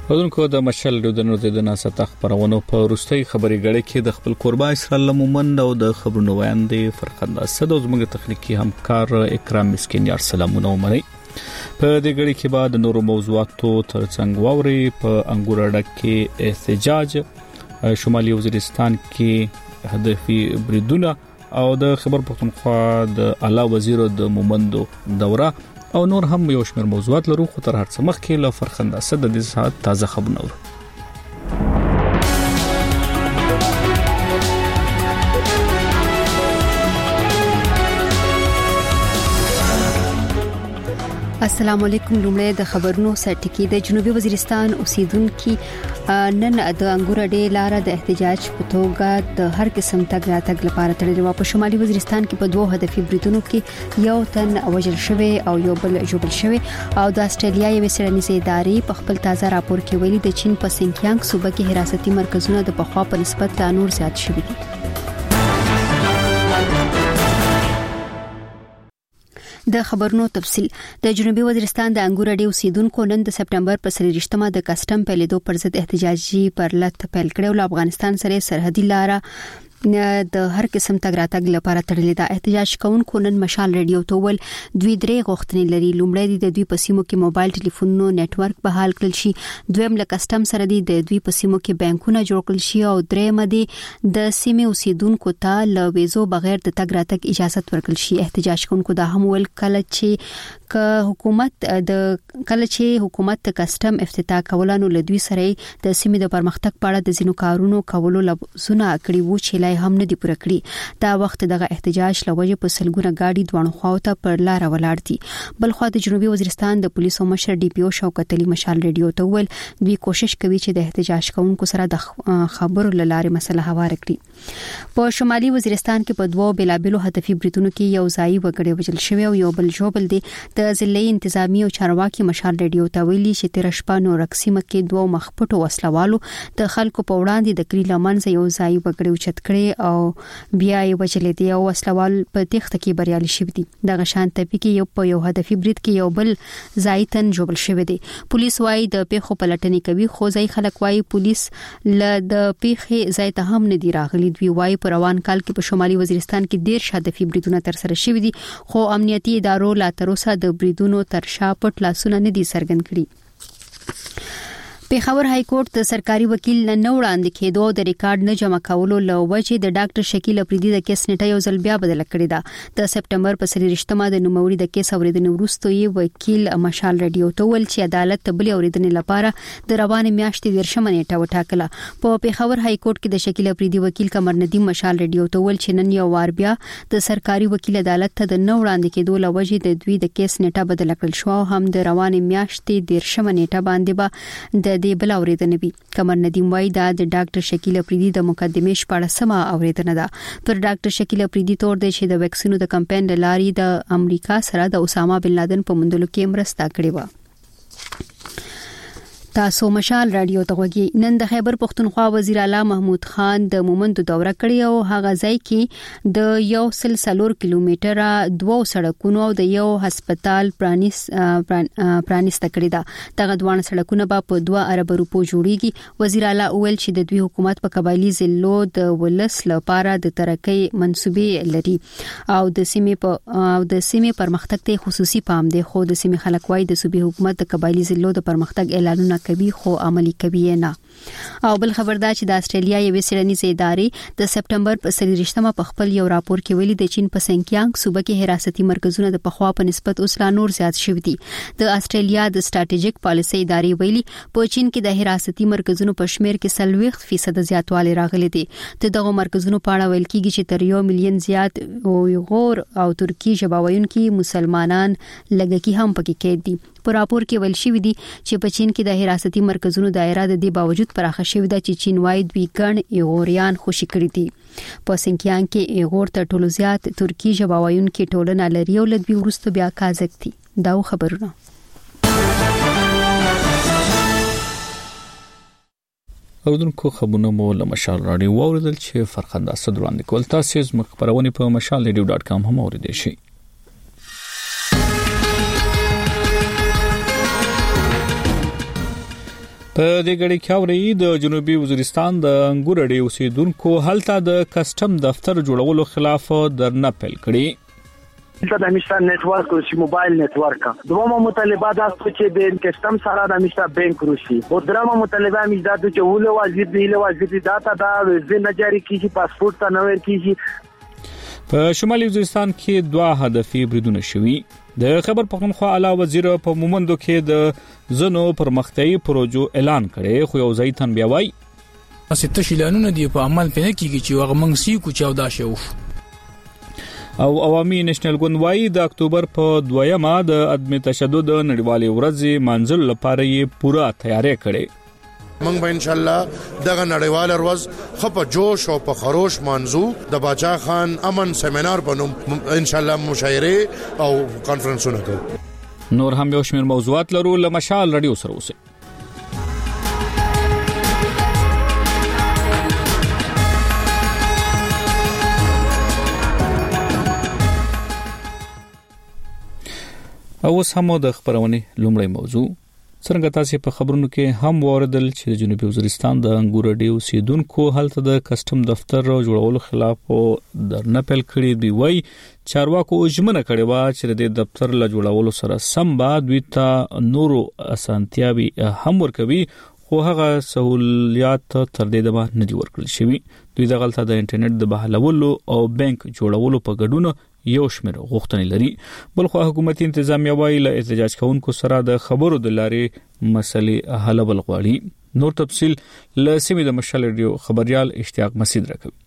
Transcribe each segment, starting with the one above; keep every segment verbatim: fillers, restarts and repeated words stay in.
ودونکو د مشال د نوردنه ستا خبرونو په وروستي خبري غړي کې د خپل قربا اسرائیل مومند او د خبرونو وړاندې فرقند اسد او زموږ تخنیکی همکار اکرام مسکین یار سلامونه ومني. په دې غړي کې بعد نورو موضوعاتو ترڅنګ ووري په انګور اډه کې احتجاج، شمالي وزیرستان کې هدفي بریدونه او د خبر پښتونخوا د اعلی وزیر د مومندو دوره او نور هم یو شمېر موضوعات لرو. خو تر هر څه مخکې له فرخنده اسد د ساعت تازه خبرونه ورو. السلام علیکم. لومړی د خبرونو سرټکی د جنوبي وزیرستان اوسیدونکو نن د انګور اډې لار د احتجاج په توګه د هر قسم تګ راتګ لپاره تړلې و. په شمالي وزیرستان کې په دوه هدفي بریدونو کې یو تن وژل شوی او یو بل ژوبل شوی او د استرالیا یوې څېړنیزې ادارې په خپل تازه راپور کې ویلي د چین په سینکیانګ صوبه کې حراستي مرکزونه د پخوا په نسبت لا نور زیات شوي دي. د خبرونو تفصيل. د جنوبي وزیرستان د انګور اډې اوسیدونکو نن د سپټمبر په سلیریشتمه د کسټم پیلیدو پر ضد احتجاجي پرلط پیل کړو. له افغانستان سره سرحدي لار د هر قسم تګ راتګ لپاره تړلې ده. احتجاج کوونکو نن مشال ریډیو ته ول دوی درې غوښتنې لري. لومړی د دوی په سیمو کې موبایل ټلیفونونو نتورک بحال کړل شي، دویم له کسټم سره د دوی په سیمو کې بانکونه جوړ کړل شي او دریم دی د سیمې اوسیدونکو ته له ویزو بغیر د تګ راتګ اجازه ورکړل شي. احتجاج کوونکو دا هم ول کله چې ک حکومت د کله چې حکومت د کسټم افتتاح کولانو له دوی سره د سیمې د پرمختګ په اړه د زینو کارونو کولو لپاره کړي وو چې لای هم نه دی پوره کړی. دا وخت دغه احتجاج لوجه په سلګونه گاډي دوه خواو ته پر لار ولاړ دي. بل خو د جنوبي وزیرستان د پولیسو مشر ډي پی او شوکت علي مشال ریډیو ته ول دوی کوشش کوي چې د احتجاج کوونکو سره د خبرو لاره مسله هوار کړي. په شمالي وزیرستان کې په دوه بلابلو هدفي بریدونو کې یو ځای وګړي وژل شوی او یو بل جوبل دي. د ضلعي انتظامی او چارواکي مشال ریډیو ته ویلي چې تیر شپه نو رقصیمه کې دوه مخپټو وسلوالو د خلکو په وړاندې د کلی لمنځه یو ځای وګړي اوچت کړي او بیا یې وجلې دي او وسلوال په تخته کې بریالي شوی دي. دغه شان ټپي کې یو په یو هدفي برید کې یو بل ځای تن جوړل شوی دی. پولیس وايي د پیښو پلټنې کوي، خو ځای خلک وايي پولیس ل د پیښې ځای ته هم نه دی راغلي. دوی وايي په روان کال کې په شمالي وزیرستان کې ډیر هدفي بریدونه تر سره شوي دي، خو امنیتي ادارو لا تر اوسه د بریدونو تر شا پټ لاسونه نه دي څرګند کړي. پیښور های کورټ د سرکاري وکیل نه وړاندې کېدو د ریکارډ نه جمع کولو لوجه د ډاکټر شکیل افریدي د کیس نیټه یو ځل بیا بدل کړې ده. د سپټمبر په سلیریشتمه د نوموړي د کیس اوریدنې وروسته یې وکیل مشال ریډیو ته ول چې عدالت ته بل اوریدنې لپاره د روانې میاشتې دیرشمه نیټه وټاکله. په پیښور های کورټ کې د شکیل افریدي وکیل قمر ندیم مشال ریډیو ته ول چې نن یو وار بیا د سرکاري وکیل عدالت ته د نه وړاندې کېدو لوجه د دوی د کیس نیټه بدل کړل شو او هم د روانې میاشتې دیرشمه نیټه باندې به د دې بل اوریدنې. قمر ندیم وای دا د ډاکټر شکیل افریدي د مقدمې شپاړسمه اوریدنه ده. پر ډاکټر شکیل افریدي تور دی چې د ویکسینو د کمپاین لاري د امریکا سره د اسامه بن لادن په موندلو کې مرسته کړې و. تاسو مشال رادیو ته وګورئ. نن د خیبر پښتونخوا وزیر اعلی محمود خان د مومندو دوره کړې او هغه ځای کې د یو سل سلور کیلومتره دوه سړکونو او د یو هسپتال پرانیس پرانیست کړی دا. دغه دوه سړکونه به په دوه ارب روپو جوړیږي. وزیر اعلی ویل چې د دوی حکومت په قبایلی ضلعو د ولس لپاره د ترقۍ منصوبې لري او د سیمې په او د سیمې پرمختګ ته خصوصي پام دی، خو د سیمې خلک وايي د صوبې حکومت د قبایلی ضلعو د پرمختګ اعلانونه کوي خو عملی کوي نه. او بل خبردار چې د استرالیا یوې څېړنیزې ادارې د سپټمبر په سلیریشتمه په خپل یو راپور کې ویلي د چین په سینکیانګ صوبه کې حراستي مرکزونه د پخوا په نسبت اوس لا نور زیات شوي دي. د استرالیا د سټریټیجیک پالیسي ادارې ویلي په چین کې د حراستي مرکزونو په شمیر کې سلويخ فیصد زیاتوالی راغلي دي. د دغه مرکزونو په اړه ویل کېږي چې تر یو میلیون زیات اویغور او ترکی ژباوونکي مسلمانان لږکي هم پکې کې دي. په راپور کې ویل شوی دی چې په چین کې د حراستي مرکزونو دایره د دې باوجود پراخه شوې ده چې چین وايي دوی ګڼ ایغوریان خوشي کړی دي. په سینکیانګ کې ایغور تر ټولو زیات ترکی ژباوونکي ټولنه لري او لدوی ورسته بیا کازک دي. دا خبرونه اودونکو خبرونه مو له مشال رادیو اوریدل چې فرخنده اسد وړاندې کول. تاسو زموږ خبرونه په مشال ریډیو ډاټ کام هم اوریدئ شئ. په دې غړي کې اوري د جنوبي وزیرستان د انګور اډې اوسیدونکو هلته د کسٹم دفتر جوړولو خلاف درنه پیل کړي. دا د مشتر نتورک او سی موبایل نتورک دومره مطالبه دا چې د کسٹم سره د مشتر بانک روشي او درامه مطالبه مې دا چې ول واجب دی له واجب داتا دا زنه جاری کیږي پاسپورت ته نوې کیږي. په شمالي وزیرستان کې دوه هدفي بریدونه شوي. د خبر پختونخوا اعلی وزیر په مومندو کې د زنو پرمختیايي پروژو اعلان کړي خو یو ځای تن بیا وای استه شیلانونه دی په عمل پنه کیږي چې هغه منګسي کو چاو دا شو. او عوامي نېشنل ګوند وايي د اکتوبر په دویمه د عدم تشدد نړیوالې ورځې منځل لپاره یې پوره تیاری کړي. موږ به ان شاء الله دغه نړیواله ورځ خپ جوش او په خروش منځو د باچا خان امن سیمینار بنوم ان شاء الله مشاعره او کانفرنسونه کوو. نور هم یو شمېر موضوعات لرو لمشال رادیو سره اوسئ. او سمو د خبرونه لومړی موضوع څنګه تاسو په خبرونو کې هم واردل چې د جنوبي وزیرستان د انګور اډې اوسیدونکو هلته د کسٹم دفتر جوړولو خلاف درنه پیل کړي دی وای چارواکو ژمنه کړې و چې د دفتر له جوړولو سره سم بعد دوی ته نورو اسانتیاوي هم ورکوي خو هغه سہولیات تر دې دمه نه دي ورکړل شوی. دوی د غلطه د انټرنیټ د بحالولو او بانک جوړولو په ګډون یو شمېر غوښتنې لري. بل خو حکومتي انتظامیه وايي له احتجاج کوونکو سره د خبرو د لارې مسلې حل بل غواړي. نور تفصيل له سیمې د مشال ریډیو خبريال اشتیاق مسعود راکوي.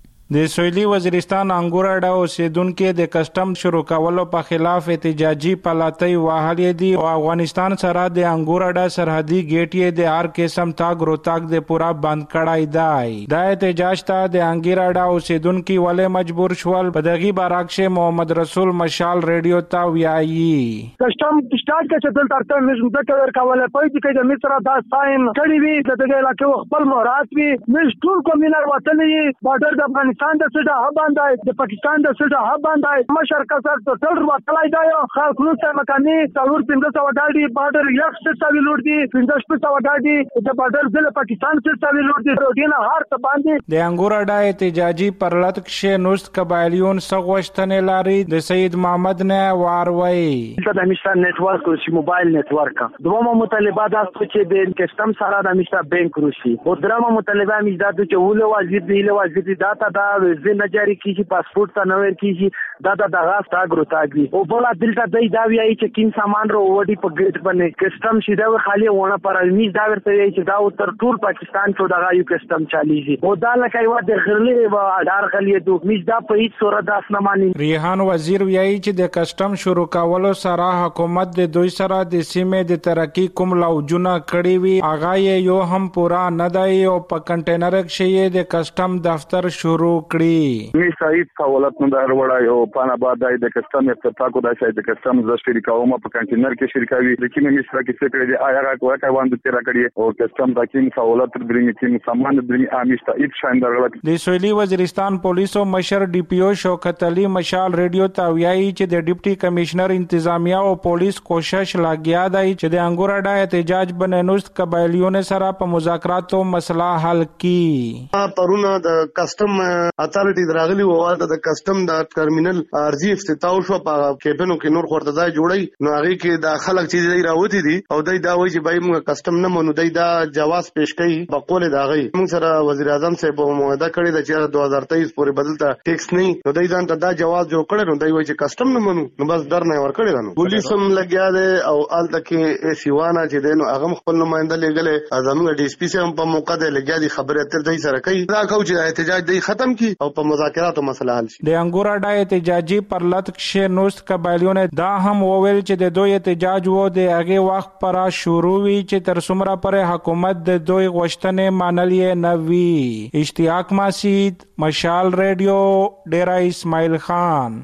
د سویلي وزیرستان انګور اډه اوسیدونکو د کسٹم شروع کولو په خلاف احتجاجي پلاتۍ وهلې دي او افغانستان سره د انګور اډه سرحدي ګیټ یې د هر قسم تاګ روتاګ د پورا بند کړای دی. دا احتجاج ته د انګور اډه اوسیدونکو ولې مجبور شول په دغه بارکشه محمد رسول مشال ریډیو ته ویایي. کسٹم سٹارټ کې چې ترته مې زده کړ کوله پای دې کې د مصر دا ساين کړی وی د دغه علاقې خپل مهارت وی مې ټول کومینر وطني بارډر د افغانستان د سړه ها باندې د پاکستان د سړه ها باندې مشرکا سره ټول وټلای دی خلک نو څه مکاني څلور پنځه سو ډاډي بارډر یو څه څه لور دي پنځه شپږ سو ډاډي د بارډر ضلع پاکستان څه څه لور دي روډینه هر څه باندې د انګور اډه احتجاجي پرلط کې نوست قبایلیون سغوشتنه لري د سید محمد نه واروي. د مشتر نتورک او سی موبایل نتورک دومره مطالبه دا چې د کسٹم سره د مشتر بانک روشي او درامه مطالبه مې دا چې ول واجب دی له واجب داتا دا زنه جاری کیږي پاسپورت ته نوې کیږي دا د دغه تاګ روتاګي او بل دلته دای دا ویایي چې کین سامان رو وډي په ګیټ باندې کسٹم شي دا خالی ونه پر میز دا ورته ویایي چې دا تر ټول پاکستان ته دغه یو کسٹم چاليږي او دا لکه یو د غرلې و اډار خلی دوه میز دا په هیڅ صورت داس نه مانی. ریحان وزیر ویایي چې د کسٹم شروع کولو سره حکومت د دوی سره د سیمې د ترقی کوم لوجونه کړی وی اغه یو هم پورا نه دی او په کنټینر کې د کسٹم دفتر شروع کړی. می سعید سہولت نه دار وړای او پانا بعد د کسٹم افتتاح کو د شای د کسٹم ز شریکاوم په کنټینر کې شریکاوي د کیمه مشره کې څه کړی دی آیا کوه کوي باندې تیر کړی او کسٹم د کیم سہولت درې کیم سامان درې امیشته ایت شاندار ولت. د سویلي وزیرستان پولیسو مشر ډي پی او شوکت علي مشال ریډیو ته ویایي چې د ډیپټي کمشنر انتظامیه او پولیس کوشش لاګیا دی چې د انګور اډه احتجاج بننوست قبایلیون سره په مذاکراتو مسله حل کړي. پرونه د کسٹم اتارټي دراغلي وواله د کسٹم د ټرمینل ارزي افتتاح شو په کېپنو کې نور خورته ځای جوړي نو هغه کې د خلک چې دی راوتی دي او دای دا وایي چې بای موږ کسٹم نه مونږ دای دا جواز پیش کړي بقول دا غي موږ سره وزیر اعظم صاحب موعده کړی د چې دوه هزار تیئیس پورې بدلته ټیکس نه نو دای ځان ته دا جواز جوړ کړی نو دای وایي چې کسٹم نه مونږ نو بس در نه ور کړی نو پولیس هم لګیا دی او الته کې سیوانا چې دینو هغه خپل نمائنده لګلې اعظم ډي اس پی سره په موقع دی لګیا دي خبره اتر دای سره کوي دا کو چې احتجاج دی ختم کی او په مذاکراتو مسله حل شي. د انګور اډه احتجاجي پرلط کې نوست قبایلیون دا هم وویل چې د دوی احتجاج وو د هغه وخت پر شروع وی چې تر څومره پر حکومت د دوی غوښتنې منلې نه وی. اشتیاق مسعود مشال ریډیو ډیرا اسماعیل خان.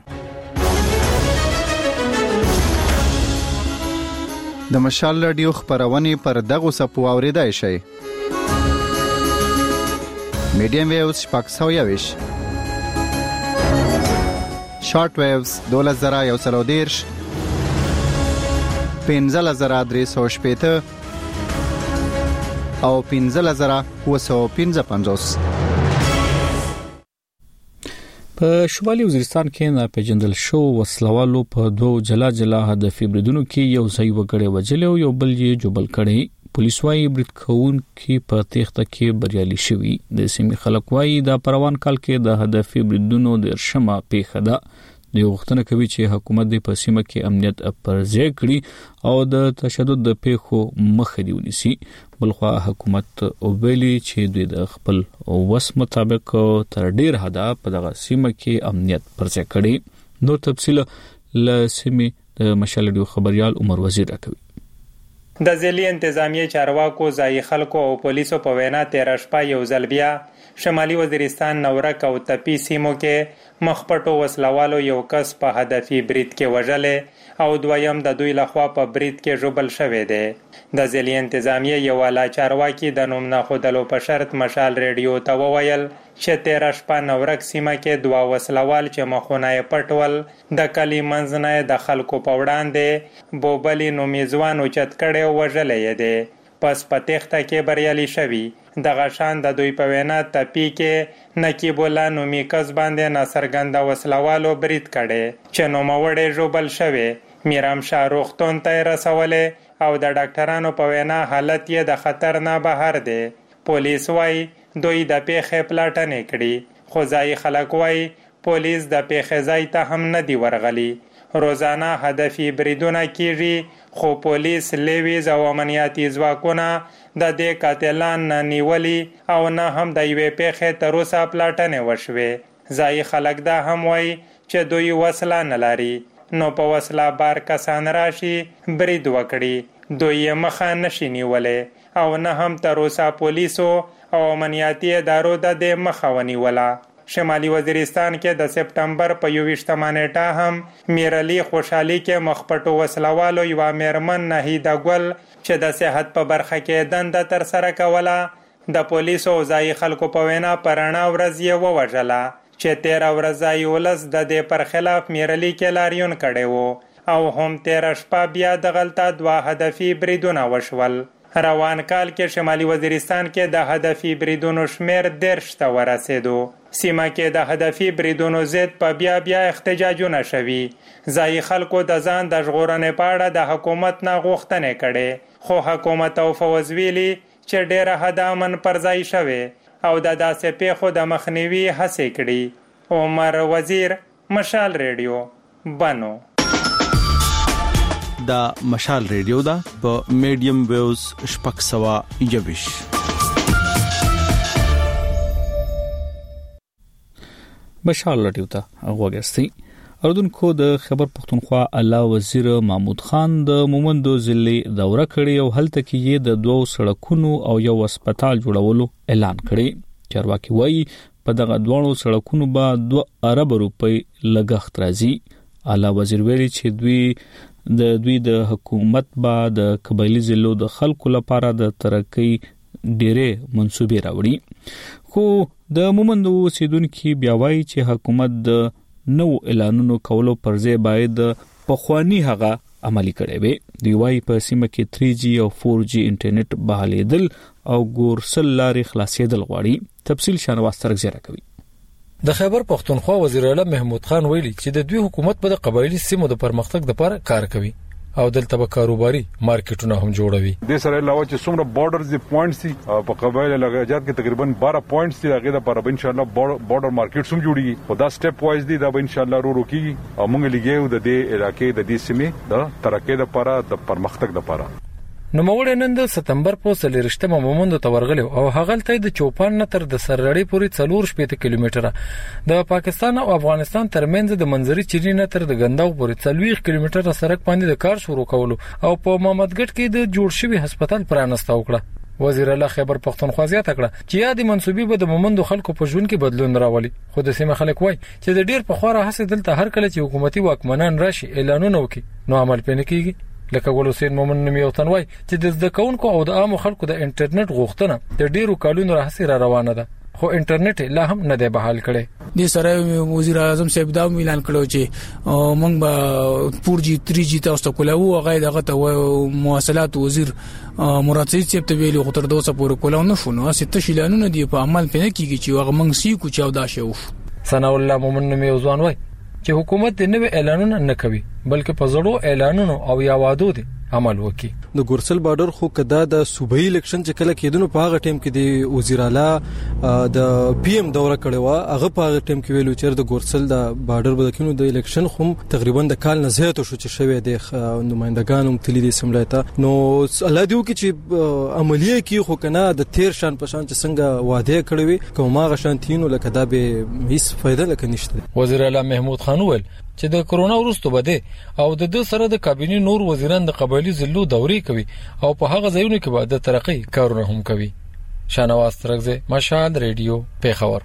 د مشال ریډیو خبرونه پر دغه سپو اوریدای شي. میډیم ویوز شپږ سوه یویش شارټ ویوز دولس زره یو سل او دېرش پنځلس زره درې سوه شپېته او پنځه زره و سوه پنځه پنځوس. په شمالي وزیرستان کې ناپېژندل شو وسلوالو په دوه جلا جلا هدفي بریدونو کې یو ځای وګړي وجل او یو بل یې جوبل کړي. پولیس وايي برید کوونکي په تېښته کې بریالي شوي. د سیمې خلک وايي د پروان کال کې د هدفي بریدونو د شمه پیښه ده. د وختونه کوي چې حکومت د په سیمه کې امنیت پرځای کړي او د تشدد د پیښو مخه دی ونیسي. بلخوا حکومت او ویلي چې دوی د خپل وس مطابق تر ډیر حدا په دغه سیمه کې امنیت پرځای کړي. نو تفصیل ل سیمې د مشالډیو خبريال عمر وزیر راکوي. د ځلې انتظامیه چارواکو ځای خلکو او پولیسو په وینا تیر شپه یو ځل بیا شمالي وزیرستان نورک او تپی سیمو کې مخپټو وسلوالو یو کس په هدفي برید کې وژلې او دویم د دوی لخوا په برید کې ژوبل شوی دی. د ځلې انتظامیه یو والا چارواکي د نوم نه خودلو په شرط مشال ریډیو ته وویل چې تیر شپه نورک سیمه کې دوه وسلوال چې مخونه یې پټول د کلی منځ نه د خلکو په وړاندې بوبلی نومیزوان اوچت کړی او وژلی یې دی. پس په تېښته کې بریالي شوي. دغه شان د دوی په وینا تپی کې نقیب الله نومي کس باندې ناڅرګنده وسلوالو برید کړی چې نوموړی ژوبل شوی. میرام شاه روغتون ته یې رسولې او د ډاکټرانو په وینا حالت یې د خطر نه بهر دی. پولیس وايي دوی د پیښې پلاټنې کړي خو ځایي خلک وايي پولیس د پیښې ځای ته هم نه دی ورغلی. روزانه هدفي بریدونه کیږي خو پولیس لیویز او امنیتي ځواکونه د دې قاتلان نه نیولي او نه هم د یوې پیښې تر اوسه پلاټنې وشوې. ځایي خلک دا هم وايي چې دوی وسله نه لري نو په وسله بار کسان راشي برید وکړي دوی یې مخه نشي نیولې او نه هم تر اوسه پولیسو او امنیتي ادارو د دې مخه ونیوله. شمالي وزیرستان کې د سپټمبر په یوویشتمه نیټه هم میرعلي خوشحالي کې مخپټو وسلوالو یوه میرمن نهیده ګل چې د صحت په برخه کې دنده ترسره کوله د پولیسو او ځایي خلکو په وینا په رڼا ورځ یې ووژله چې تېره ورځ ځایي ولس د دې پر خلاف میرعلي کې لاریون کړی و او هم تېره شپه بیا دغلته دوه هدفي بریدونه وشول. روان کال کې شمالي وزیرستان کې د هدفي بریدونو شمیر دېرش ته ورسېدو. سیمه کې د هدفي بریدونو ضد په بیا بیا احتجاجونه شوي. ځایي خلکو د ځان د ژغورنې په اړه د حکومت نه غوښتنې کړې خو حکومت او فوز ویلي چې ډېره حد امن پر ځای شوی او د داسې پیښو د مخنیوي هڅې کړي. عمر وزیر، مشال ریډیو، بنو. دا مشال ریډیو دا په میډیم ویوز شپږ سوه یوویش. مشال ریډیو ته غوږی. اردوونکو د خیبر پختونخوا اعلی وزیر محمود خان د مومندو ضلع دوره کړې او هلته کې یې د دوو سړکونو او یو هسپتال جوړولو اعلان کړی. چارواکي وایي په دغه دوه سړکونو به دوه ارب روپۍ لګښت راځي. اعلی وزیر ویلي چې دوی د دوی د حکومت با د قبایلی ضلعو د خلکو لپاره د ترقۍ ډېرې منصوبې راوړي. خو د مومندو اوسیدونکي بیا وایي چې حکومت د نو اعلانونو کولو پر ځای باید پخوانی هغه عملي کړي وي. دوی وایي په سیمه کې تھری جی او فور جی انټرنیټ بحالېدل او ګورسل لارې خلاصېدل غواړي. تفصیل شانواز ترک زیره کوي. د خیبر پختونخوا وزیر اعلی محمود خان ویلي چې د دوی حکومت په قبایلی سیمو د پرمختګ لپاره کار کوي او دلته به کاروباري مارکیټونه هم جوړوي. د سره علاوه چې څومره بارډرز دي پوینټس دي په قبایل لګاجات کې تقریبا بارہ پوینټس دي هغه د پر ان شاء الله بارډر مارکیټس هم جوړيږي او دا سټپ وایز دي دا به ان شاء الله ورو روکي او موږ لګیو د دې علاقې د دې سیمې د ترقې لپاره د پرمختګ لپاره. نو موږ نن د سپتمبر په سلیرشتمه مومند ته ورغلو او هغه ته د چوپان نه تر د سرلړۍ پورې څلور شپږ کیلومتره د پاکستان او افغانستان ترمنځ د منځري چینی نه تر د غنداو پورې څلور کیلومتره سړک باندې د کار شروع کولو او په محمدګټ کې د جوړ شوی هسپتال پرانسته وکړه. وزیر اعلی خیبر پختونخوا زیاته کړه چې یادې منسوبې به د مومندو خلکو په ژوند کې بدلون راولي. خو د سیمه خلک وایي چې د ډیر په خوره هڅه دلته هر کله چې حکومتي واکمنان راشي اعلانونه وکړي نو عمل پېنه کیږي. لکه ګل حسین مومن نومي یو تنوي چې د زده کوونکو او د عامو خلکو د انټرنیټ غوښتنه د ډیرو کالونو راهسي را روانه ده خو انټرنیټ لا هم نه دی بحال کړي. د سره وزیر اعظم صاحب دا اعلان کړو چې موږ به فور جی تھری جی تاسو ته کولاو هغه دغه ته مواصلات وزیر مراد سید صاحب ته ویلو خو تر دوسه پورې کولاو نه شو نو ست شیلانونه دی په عمل پنه کیږي چې هغه موږ سی کو چاودا شو. ثنا الله مومن نومي ځوان وای چې حکومت د نوې اعلانونه نه کوي بلکې په زړو اعلانونو او یا وادو دي عمل وکي. د ګورسل بارډر خو کدا د صوبایي الیکشن چې کله کېدنو په هغه ټیم کې د وزیر اعلی د پی ایم دوره کړې و هغه په هغه ټیم کې ویلو چې د ګورسل د بارډر بدکینو د الیکشن خو تقریبا د کال نه زیات شو چې شوی د نمائندګانو تللی د سملایته نو الله دیو کې چې عملیه کې خو کنه د تیر شان په شان چې څنګه وعده کړې وي کومه غشانتینو لکه دا به هیڅ فائدہ لکه نشته. وزیر اعلی محمود خان ویل چې د کرونا وروسته بده او د دې سره د کابینې نور وزیران د قبایلی ضلعو دوري کوي او په هغه ځایونو کې به د ترقی کارونه هم کوي. شانواز ترغزه مشال ریډیو پیښور.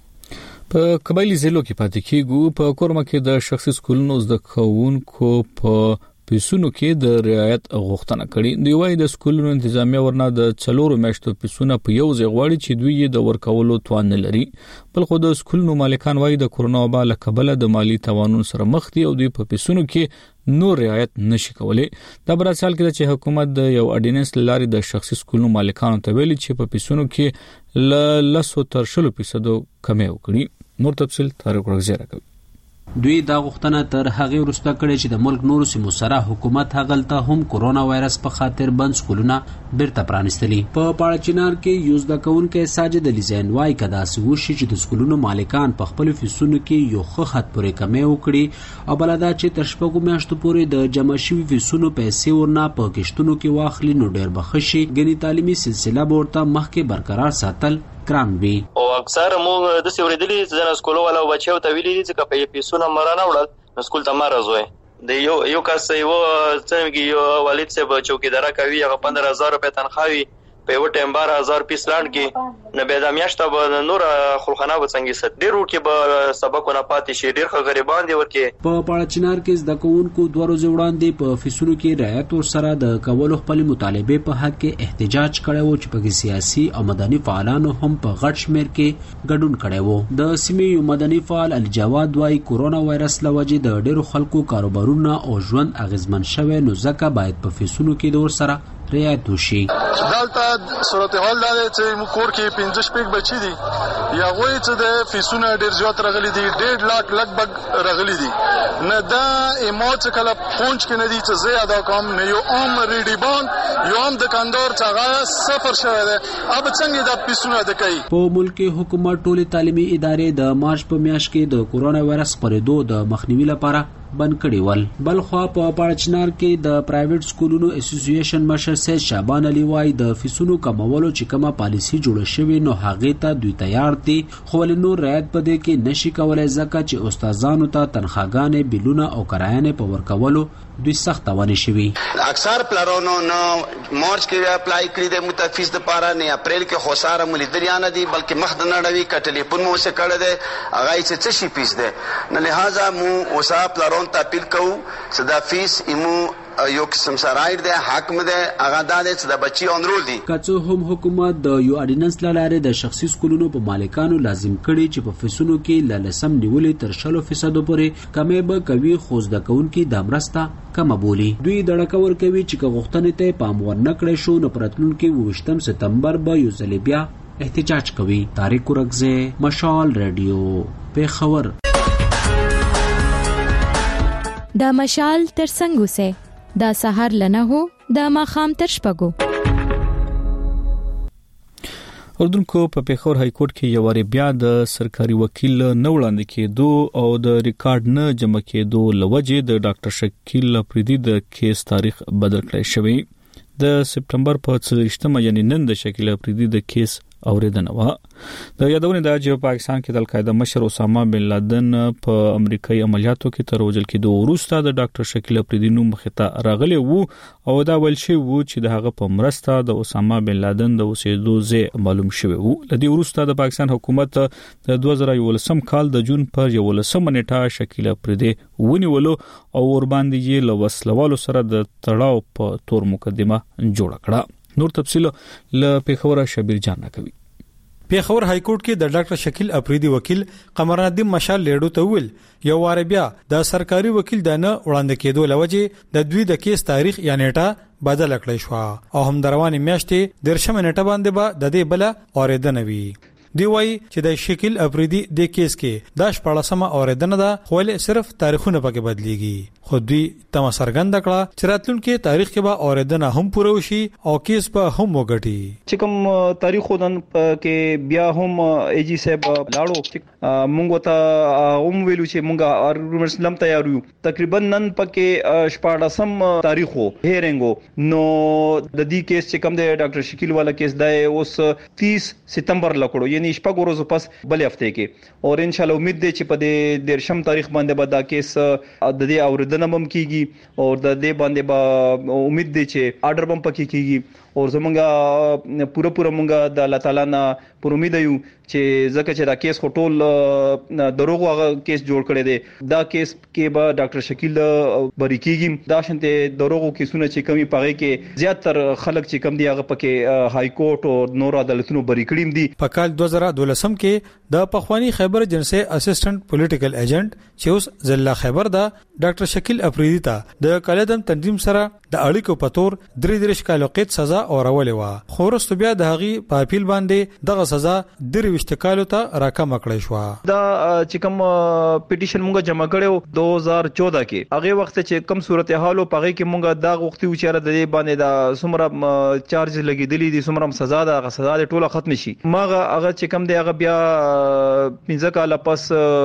په قبایلی ضلعو کې پاتې کیږي. په کورما کې د شخصي سکولونو زده کوونکو په پیسونو کې د رعایت غوښتنه کړې. دی وايي د سکولونو انتظامیه ورنه د څلورو میاشتو پیسونه په یو ځای غواړي چې دوی یې د ورکولو توان نه لري. بل خو د سکولونو مالکان وايي د کرونا وبا له کبله د مالی توانونو سره مخ دي او دوی په پیسونو کې نور رعایت نشي کولای. دا برسال کې چې حکومت د یو اډیننس لاري د شخصي سکولونو مالکانو ته ویلي چې په پیسونو کې ل لسو تر شلو فیصدو کمی وکړي. نور تفصیل طارق رغزیره کوي. دوی دا غوښتنه تر هغه وروسته کړې چې د ملک نورو سیمو سره حکومت هغلته هم کورونا وایرس په خاطر بند سکولونه بیرته پرانیستلي. په پاړچینار کې یو زده کوونکی ساجد علي زین وایي کدا سوشي چې د سکولونو مالکان په خپل فیسونو کې یو ښه خط پورې کمی وکړي او بلدا چې تر شپږو میاشتو پورې د جمع شوي فیسونو پیسې ورنه په کښتونو کې واخلي نو ډېر بخښي غني تعلیمي سلسله ورته مخکې برقرار ساتل ګران وي. او اکثر موږ د سیوریدلی ځنه سکول والا بچو ته ویلي دي چې په پیسونه مرانه وړل نو سکول ته مرز وي. د یو یو کس یو څنګه یو والد صاحب چوکیدار کوي هغه پندرہ هزار روپے تنخواهي په یو ټیم بارہ هزار پیس لاند کې نه به د میاشته به نور خلخانه وڅنګي ست ډیرو کې به سبقونه پاتې شي ډیر غریبان دي ورکه. په پاړچینار کې زده کوونکو دوه ورځې وړاندې په فیسونو کې رعایت ور سره د کولو خپل مطالبه په حق کې احتجاج کړي وو چې په سیاسي او مدني فعالانو هم په غټ شمیر کې ګډون کړي وو. د سیمې یو مدني فعال علي جواد وايي کورونا وایرس لوجه د ډیرو خلکو کاروبارونه او ژوند اغیزمن شوه نو ځکه باید په فیسونو کې دور سره رعایت وشي. دلته صورتحال دا چې موږ کور کې پنځه شپږ بچی دي یا غوي چې د فیسونه ډیر زیات راغلي دي ډېر لاک لګبګ راغلي دي نه دا ایموت کله پونچ کې نه دي چې زه ادا کوم نه یو عام ریډیبان یو عام دکاندار چې هغه صفر شوی دی اب څنګه دا فیسونه د کوي. په ملک حکومت ټولې تعلیمي ادارې د مارچ په میاشت کې د کورونا وایرس خپرېدو د مخنیوي لپاره بند کړي ول. بل خو په پاړچینار کې د پرایویټ سکولونو اسوسییشن مشر سید شعبان علي وايي د فیسونو کمولو چې کومه پالیسی جوړه شوې نو هغه ته دوی تیار دي خو نور رعایت پدې کې نشي کولای ځکه چې استادانو ته تنخواګانې بیلونه او کرایانې په ورکولو دوی سخت ونه شوي. اکثر پلارونو نو مارچ کې اپلای کړی د متفیس د پاره نه اپریل کې خوساره ملیدریانه دي بلکې مخ د نړوي کټلې په مو څه کړه ده هغه چې څه شي پیس ده نه لہذا مو وسا پلارون ته اپیل کوو چې دا فیس ایمو یو قسم سراید ده حق مده هغه د چې د بچي اونرول دي. کڅو هم حکومت د یو اډیننس لاره د شخصي سکولونو په مالکانو لازم کړي چې په فیسونو کې لالسم نیولې تر شلو فیصد پورې کمې به کوي خو زده کوونکي د مرسته کم بولی. دوی دړه کور کوي چې غوښتنې ته پام ورنه کړی شو نو پرتلونکي وشتم ستمبر به یو ځل بیا احتجاج کوي. طارق رغزه مشال رادیو پیښور. دا مشال تر څنګه سه دا سحر لنه هو دا ماخام تر شپګو. اردن کو په پیښور های کورټ کې یو وری بیا د سرکاري وکیل نو وړاندې کېدو او د ریکارډ نه جمع کېدو لوجه د ډاکټر شکیل اپریدي د کیس تاریخ بدل کړی شوی. د سپټمبر په څلورشتمه یعنی نن د شکیل اپریدي د کیس اوریدنه وا. د یادونه د چې پاکستان کې د القاعده مشر اسامه بن لادن په امریکایي عملیاتو کې تر وژل کېدو وروسته د ډاکټر شکیل اپریدي نوم مخته راغلی وو او دا ول شي وو چې د هغه په مرسته د اسامه بن لادن د اوسېدو ځای معلوم شوی وو. لدی وروسته د پاکستان حکومت د دوه زره یولسم کال د جون پر یولسم نیټه شکیل اپریدي ونیولو او ور باندې یې لوسلوالو سره د تړاو په تور مقدمه جوړ کړه. نور تفصیل ل پیښور شبیر جان کوي. پیښور های کورټ کې د ډاکټر شکیل افریدي وکیل قمر الدین مشال لیډو ته ویل یو واره بیا د سرکاري وکیل د نه وړاندې کېدو لوجه د دوی د کیس تاریخ یا نیټه بدل کړی شو او هم دروانې میاشتې درشم نیټه باندې به د دې بل اوریدنه وی دی وای چې د شکیل افریدي د کیس کې د شپږمه اوریدنه ده خو له صرف تاریخونه پکې بدليږي خو دوی تم سرګند کړه چې راتلونکي تاریخ کې به اوریدنه هم پوره وشي او کیس به هم وګټي چې کوم تاریخ ودان کې بیا هم ایجی صاحب لاړو مونږ ته هم ویلو چې مونږه ارګومنټس لم تیار یو تقریبا نن پکې شپږم تاریخ وو هیرنګو نو د دې کیس چې کوم د ډاکټر شکیل والا کیس دی اوس تیس ستمبر لکړو یعنی شپږ ورځې پس بلې هفته کې اور ان شاء الله امید دی چې په دې درشم تاریخ باندې به دا کیس د دې اوریدنه بم کیږي او د دې باندې به امید دی چې آرډر بم پکې کیږي او زمونږه پوره پوره مونږه د الله تعالی نه پر امید یو چې ځکه چې دا کیس خټول دروغ هغه کیس جوړ کړی دی دا کیس کې به ډاکټر شکیل بری کیږي دا شنته دروغ کیسونه چې کمی پغې کې زیاتره خلک چې کم دی هغه پکې های کورټ او نور عدالتونو بری کړیم دي په کال دوه زره دولسم کې د پخوانی خیبر جنسي اسسټنټ پولیټیکل ایجنټ چې اوس ضلع خیبر دا ډاکټر شکیل افریدي ته د کلدم تنظیم سره د اړیکو پتور درې درې کالو قید سزا اورولې و خو وروسته بیا د هغي په اپیل باندې دغه سزا درې وشت کالو ته راکم کړی شو دا چې کوم پټیشن مونږه جمع کړو دوه هزار چودہ کې هغه وخت چې کوم صورتحال په هغه کې مونږه دا غوښتي و چې د دې باندې دا سمره چارج لګیدلی دي سمره سزا دا غ سزا د ټوله ختم شي ماغه هغه چې کوم دی هغه بیا پنځه کال پس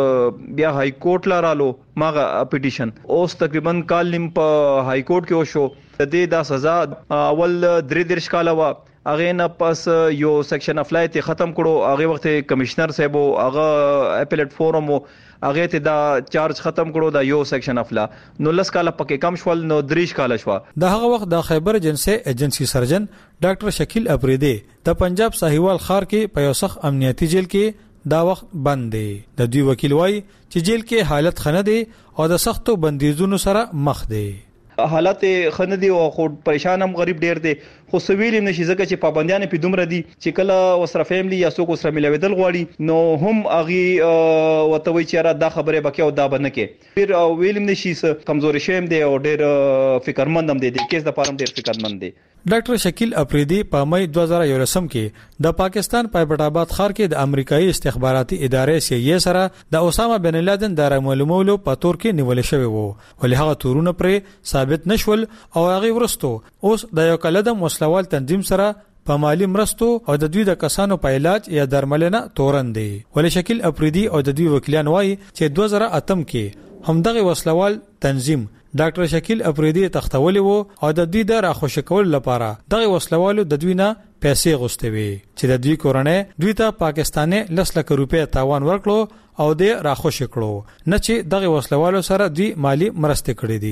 بیا های کورټ لارالو ماغه پټیشن اوس تقریبا کال نیم په های کورټ کې وشو د دې دا سزا اول درې درش کاله وا اغه نه پس یو سیکشن اف لایت ختم کړو هغه وخت کمشنر صاحب هغه اپیلیټ فورم هغه ته دا چارج ختم کړو دا یو سیکشن اف لا نو لس کاله پکې کم شول نو دریش کاله شو د هغه وخت د خیبر جنسي ایجنسی سرجن ډاکټر شکیل افریدي د پنجاب ساحیوال خار کې په یو سخت امنیتي جیل کې دا وخت بند دی د دوی وکیل وای چې جیل کې حالت خنه دی او د سختو بندیزونو سره مخ دی حالت خنه دی او خو پریشان هم غریب ډیر دی خو سویل نشي ځکه چې پابندیان په دومره دي چې کله وسره فیملی یا څوک وسره ملويدل غواړي نو هم اغي وتوي چې را دا خبره بکې او دا بنه کې پیر ویلم نشي کمزوري شیم دی او ډیر فکرمند هم دی د کیس د پاره ډیر فکرمند دی ډاکټر شکیل افریدي په مې دوه زره یولسم کې د پاکستان پایپټ آباد ښار کې د امریکایي استخباراتي ادارې سی ای سره د اسامه بن لادن د معلومولو په تور کې نیول شوی وو ولې هغه تورونه پرې ثابت نشول او هغه ورستو اوس د یو کلدم وسلوال تنظیم سره په مالی مرستو او د دوی د کسانو په علاج یا درملنه تورن دي ولې شکیل افریدي او د دوی وکیلان وایي چې دوه زره اتم کې همدغه وسلوال تنظیم ډاکټر شکیل افریدي تختولې وو او د دوی د راخوش کول لپاره دغه وسلوالو د دوی نه پیسې غوښتوي چې د دوی کورنۍ دوی ته پاکستاني لس لک روپیا تاوان ورکړو او د راخوش کړو نه چې دغه وسلوالو سره دوی مالی مرسته کړې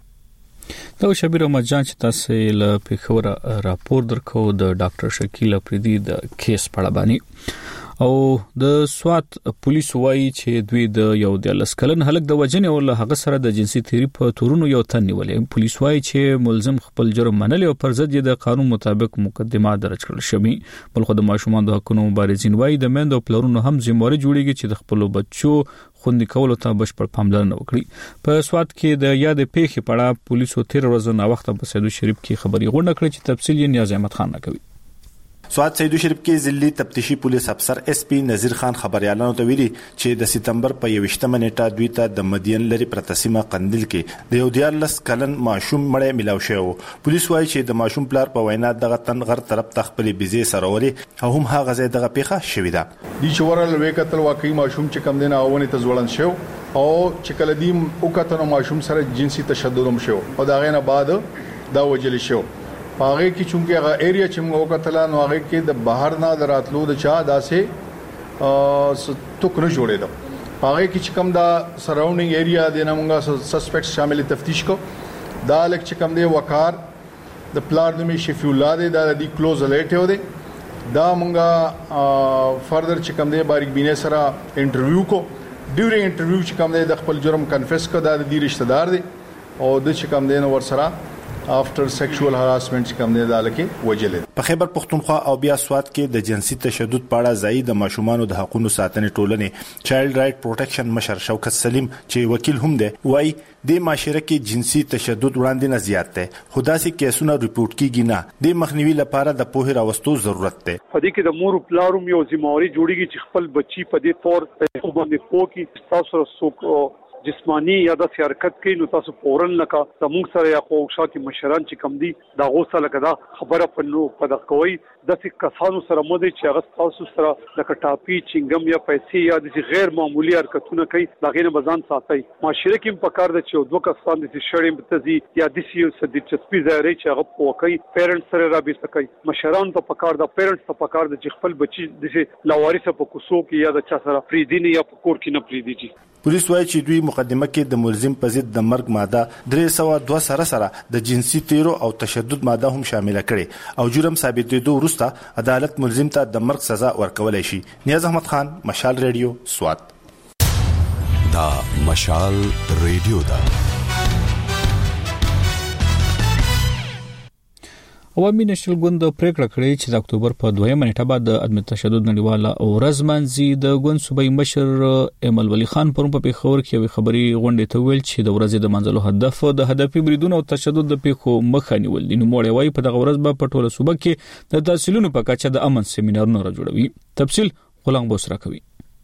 دي دا شبیر احمد جان چې تاسو له پیښور راپور درکو د ډاکټر شکیل افریدي د کیس په اړه باندې او د سوات پولیس وایي چې دوی د یو د لسکلن هلک د وجنې او له هغه سره د جنسي تیری په تورونو یو تن نیولې پولیس وایي چې ملزم خپل جرم منلی او پر ضد د قانون مطابق مقدمه درج کړل شوی بلخو د ماشومان د حقوقو مبارزین وایي د مند او پلرونو هم ذمہواری جوړیږي چې د خپل بچو خوندي کولو ته بشپړ پاملرنه وکړي په سوات کې د یاد پیښې په اړه پولیسو تیر ورځ نه وخت په سیدو شریف کې خبري غونډه کړې چې تفصیل یې نیاز احمد خان نکوي سواد سیدو شریف کې ضلعي تفتیشي پولیس افسر اس پی نذیر خان خبريالانو ته ویلي چې د سپتمبر په یوشتمه نیټه دوی ته د مدین لري پرتسمه قندیل کې د یو دیارلس کلن ماشوم مړی ملاو شو پولیس وایي چې د ماشوم پلار په وینا دغه تن غر طرف تخپلې بيزي سروري او هم هغه ځای دغه پیښه شوې ده د چورل وکتل واقعي ماشوم چې کم دینه اونه ته ځوړن شو او چې کله دیم او کتنو ماشوم سره جنسي تشدد هم شو او دا غینه بعد دا وجل شو هغه کې چونکه هغه ایریا چې موږ وکتل نو هغه کې د بهر نه دراتلو د چا داسې ا توک نه جوړېدو هغه کې چې کوم دا سراوندینګ ایریا د نمونګه سسپیکټ شامل تفتیش کو دا لک چې کوم دی وقار د پلار د می شفیع الله دی دا د کلوز الیټیو دی دا مونږه فردر چې کوم دی باریک بینه سره انټرویو کو ډیورینګ انټرویو چې کوم دی د خپل جرم کنفیس کو دا د دې رشتہ دار دی او د چې کوم دی نو ور سره افټر سیکشوال هراسمنت چې کوم دی دالکه وجلې. په خیبر پختونخوا او بیا سوات کې د جنسي تشدد په اړه ځای د ماشومانو د حقوقو ساتنې ټولنې چایلډ رائټ پروټیکشن مشر شوکت سلیم چې وکیل هم دی وایي د معاشره کې جنسي تشدد وړاندې نه زیات دی خو داسې کیسونه ریپورت کیږي نه د مخنیوي لپاره د پوهې راوستو ضرورت دی. په دې کې د مور پلاروم یو ذمہواری جوړیږي چې خپل بچي په دې تور په باندې پوکي تاسو سره جسمانی یا د حرکت کې نو تاسو فورن لکه زموږ سره یا خوښا کې مشران چې کم دي دا غوسه لکه دا خبره پنو پد کوي د څه کسانو سره مو دي چې هغه تاسو سره لکه ټاپی چنګم یا پیسې یا د غیر معمولی حرکتونه کوي دا غینه بزان ساتي. معاشره کې په کار د چې دوه کسان د شړې متزي یا د سیو سدي چسپي ځای چې هغه پوکي پیرنټس سره رابطه کوي. مشران ته په کار د پیرنټس ته په کار د چې خپل بچي د لوارث په کوسو کې یا د چا سره فریدینی یا په کور کې نه فریدي. پولیس وايي چې دوی مقدمه کې د ملزم په ضد د مرګ ماده درې سوه دوه سره سره د جنسي تیرو او تشدد ماده هم شامل کړي او جرم ثابتېدو وروسته عدالت ملزم ته د مرګ سزا ورکولای شي. نیاز احمد خان، مشال ریډیو، سوات. دا مشال ریډیو دا عوامي نېشنل ګوند پریکړه کړې چې د اکتوبر په دویمه نیټه بعد د عدم تشدد نړیواله ورځ منځي د ګوند صوبایي مشر ایمل ولی خان پرون په پیښور کې یو خبري غونډه ته ویل چې د ورځې د منځلو هدف د هدفي بریدونو او تشدد د پیښو مخه نیول دي. نو موړی وايي په دغه ورځ په ټوله صوبه کې د تحصیلونو په کچه د امن سیمینارونه راجوړوي. تفصیل غلام بوسرا کوي.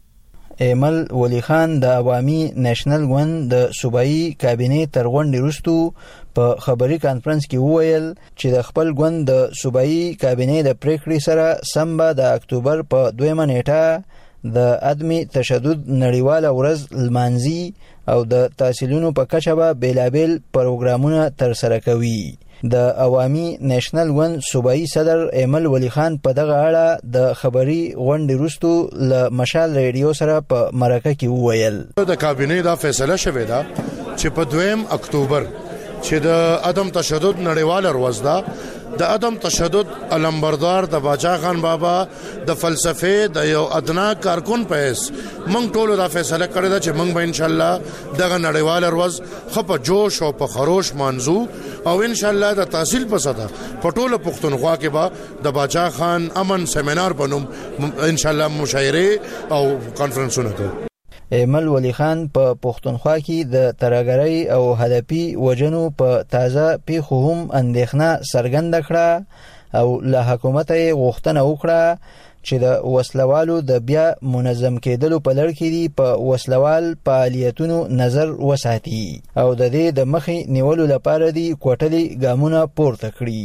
ایمل ولی خان د عوامي نېشنل ګوند د صوبایي کابینې تر غونډې وروسته په خبري کانفرنس کې وویل چې د خپل ګوند د صوبایي کابینې د پریکړې سره سم به د اکتوبر په دویمه نیټه د عدم تشدد نړیواله ورځ لمانځي او د تحصیلونو په کچه به بیلابیل پروګرامونه ترسره کوي. د عوامي نېشنل ګوند صوبایي صدر ایمل ولی خان په دغه اړه د خبري غونډې وروسته له مشال ریډیو سره په مرکه کې وویل د کابینې دا فیصله شوې ده چې په دویم اکتوبر چې د عدم تشدد نړیواله ورځ ده د عدم تشدد علمبردار د باچا خان بابا د فلسفه د یو ادنا کارکون په اس مونږ ټول دا فیصله کړی دا چې مونږ به ان شاء الله دغه نړیواله ورځ خپ جوش او په خروش مانزو او ان شاء الله د تحصیل په سطح په ټوله پښتونخوا کې به د باچا خان امن سیمینار په نوم ان شاء الله مشاعره او کانفرنسونه کوي. ایمل ولی خان په پښتونخوا کې د ترهګرۍ او هدفي وجنو په تازه پیښو هم اندېښنه څرګنده کړه او له حکومت یې غوښتنه وکړه چې د وسلوالو د بیا منظم کېدلو په لړ کې دي په وسلوال فعالیتونو نظر وساتي او د دې د مخې نیولو لپاره دي کوټلي ګامونه پورته کړي.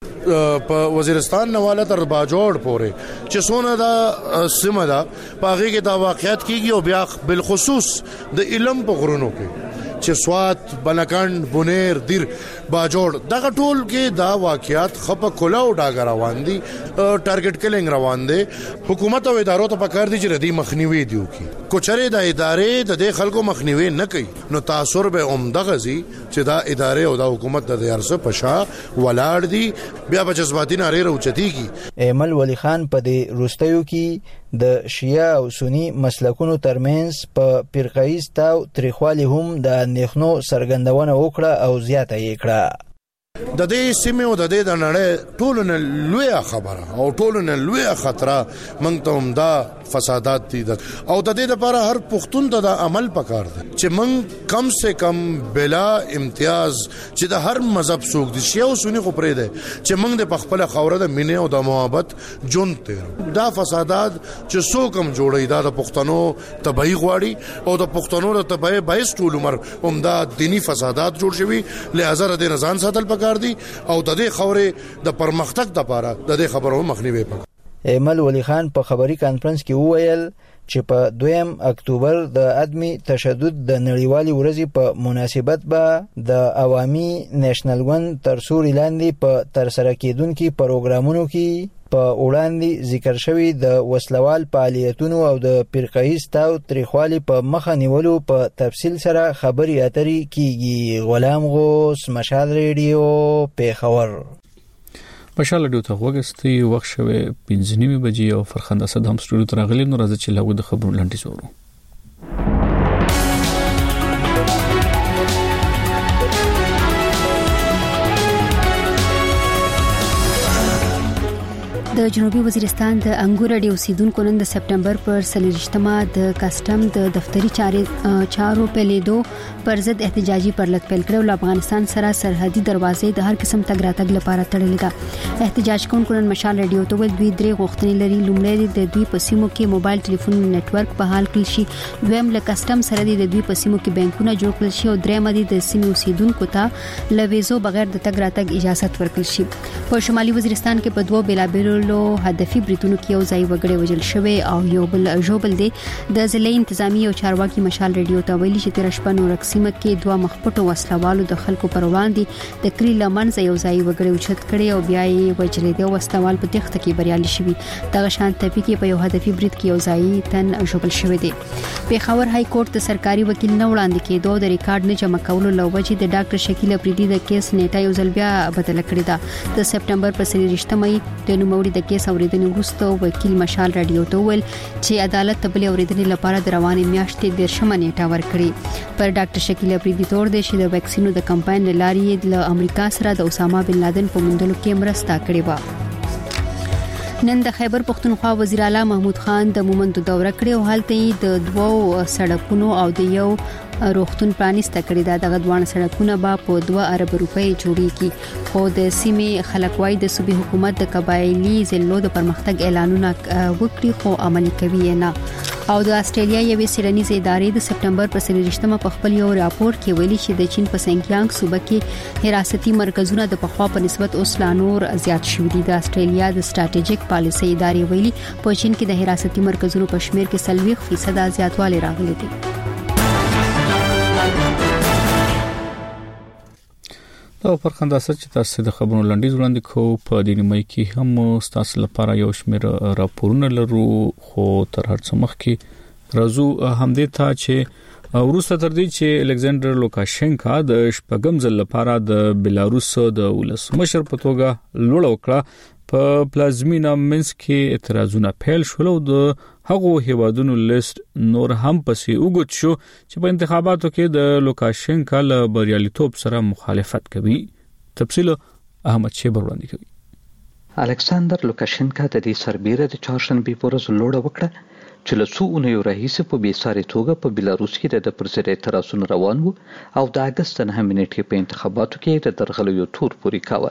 په وزیرستان نواله تر باجوړ پورې چې سونه دا سیمه ده پاغه کې دا واقعیت کیږي او بیا بالخصوص د علم په غرونو کې چې سوات، بنکند، بونیر، دیر، باجوړ دغه ټول کې دا واقعیت خپ کلاو ډاګ روان دي، ټارګټ کلینګ روان دي. حکومت او ادارو ته پکار دي چې ردی مخنیوي دیو کی کوچره د ادارې د دې خلکو مخنیوي نه کوي نو تاثر به عمده غزي چې دا ادارې او دا حکومت د یارسه پشا ولاړ دي بیا په جذباتي ناری راوچتيږي. ایمل ولی خان په دې روستیو کې د شیعه او سنی مسلکونو ترمنځ په فرقایز تاو تریخوالي هم د اندېښنو څرګندونه وکړه او زیاته یې کړه. د دې سیمې او د دې د نړۍ ټولو نه لویه خبره او ټولو نه لویه خطره موږ ته همدا فسادات دي او د دې لپاره هر پښتون ته د عمل پکار دی چې موږ کم سے کم بلا امتیاز چې د هر مذهب څوک دي شیعه او سنی خو پرې دی چې موږ د خپل خوره د مینې او د محبت جون تیر دا فسادات چې څوک هم جوړي دا د پښتنو تبعی غواړي او د پښتنو د تبعی بایس ټول عمر همدا دینی فسادات جوړ شوي لہذا د نزان ساتل پکار دي او د دې خورې د پرمختګ لپاره د دې خبرو مخنیوي پکار. ایمل ولی خان په خبري کانفرنس کې وویل چې په دویم اکتوبر د عدم تشدد د نړیوالې ورځې په مناسبت به د عوامي نېشنل ګوند تر سوري لاندې په ترسره کېدونکو پروګرامونو کې په وړاندې ذکر شوی د وسلوال فعالیتونو او د فرقایز تاو تریخوالي په مخه نیولو په تفصیل سره خبري اترې کیږي. غلام غوث، مشال ریډیو، پیښور. مشال ریډیو ته وګستي وخت شوه پنځه نیمه بجې او فرخنده صد هم سټوډیو ته راغلي نو راځي چې لاغو د خبرو لاندې زورو. د جنوبي وزیرستان د انګور ډیو اوسیدونکو نن د سپټمبر پر سلیریشتما د کسٹم د دفتری چارو په لیدو پر ضد احتجاجي پرلط پیل کړو. افغانستان سره سرحدي دروازې د هر قسم تګ راتګ لپاره تړلې ده. احتجاج کوونکو نن مشال رادیو ته ول دوی درې غوښتنې لري. لومړی د دوی په سیمو کې موبایل ټلیفون نتورک په حال کړی شي. دویم له کسٹم سره د دوی په سیمو کې بانکونه جوړ کړل شي او دریم د سیمو اوسیدونکو ته لويزو بغیر د تګ راتګ اجازه ورکړل شي. په شمالي وزیرستان کې په دوه بیلابیلو لو هدفي بریتونو کې یو ځای وګړي وجل شوی او یو بل جوبل دی. د ضلع انتظامی او چارواکي مشال رادیو ته ویلي چې تر شپه نور قسمه کې دوه مخپټو وسلوالو د خلکو پر وړاندې د کری لمنځ یو ځای وګړي اوچت کړي او بیا یې وجلې دی. وسلوال په تخته کې بریالي شوی. دغه شان تپی کې په یو هدفي بریت کې یو ځای تن جوبل شوی دی. پیښور های کورټ د سرکاري وکیل نه وړاندې کېدو د ریکارډ نه جمع کولو لوجې د ډاکټر شکیل افریدي د کیس نیټه یو ځل بیا بدل کړې ده. د سپټمبر په سلیریشتمې د نوموړي د کیس اوریدنې وروسته وکیل مشال رادیو ته ویل چې عدالت ته بل اوریدنې لپاره د روانې میاشتې د شمه نیټه ورکړي. پر ډاکټر شکیل افریدي تور دی چې د ویکسینو د کمپاین لاري د امریکا سره د اسامه بن لادن په موندلو کې مرسته کړې و. نن د خیبر پختونخوا وزیر اعلی محمود خان د مومندو دوره کړې او هلته د دوو سړکونو او د یو روختون پرانیسته کړی دا. دغه دوه سړکونه به په دوه ارب روپۍ جوړیږي. خو د سیمې خلک وايي د صوبې حکومت د قبایلی ضلعو د پرمختګ اعلانونه وکړي خو عملي کوي نه. او د استرالیا یوې سیرنیزې ادارې د سپټمبر په سلیریشتمه په خپل یو راپور کې ویلي چې د چین په سنکیانګ صوبه کې حراستي مرکزونه د پخوا په نسبت اوس لا نور زیات شوي دي. د استرالیا د سټریټیجیک پالیسي ادارې ویلي په چین کې د حراستي مرکزونو په شمیر کې سلويخ فیصد زیاتوالی راغلی دی. دا فرخنده چې تاسو د خبرونو لنډیز وړاندې کوو. په دې نیمه کې هم تاسو لپاره یو شمېر راپورونه لرو خو تر هر څه مخکې راځو همدې ته چې وروسته تر دې چې الکساندر لوکاشنکا د شپږم ځل لپاره د بیلاروس د ولسمشر په توګه لوړ وکړه په پلازمینا منسک کې اعتراضونه پیل شول او د هغو هیوادونو لیست نور هم پسې وګت شو چې په انتخاباتو کې د لوکاشنکا له بریالیتوب سره مخالفت کوي. تفصیل احمد شیبر وړاندې کوي. الکساندر لوکاشنکا د دې سربېره د چهارشنبې په ورځ لوړه وکړه چې له څو اونیو راهیسې په بېساري توګه په بیلاروس کې د پر ضد اعتراضونه روان وو او د اګست نهمې نیټې په انتخاباتو کې د درغلیو تور پورې کاوه.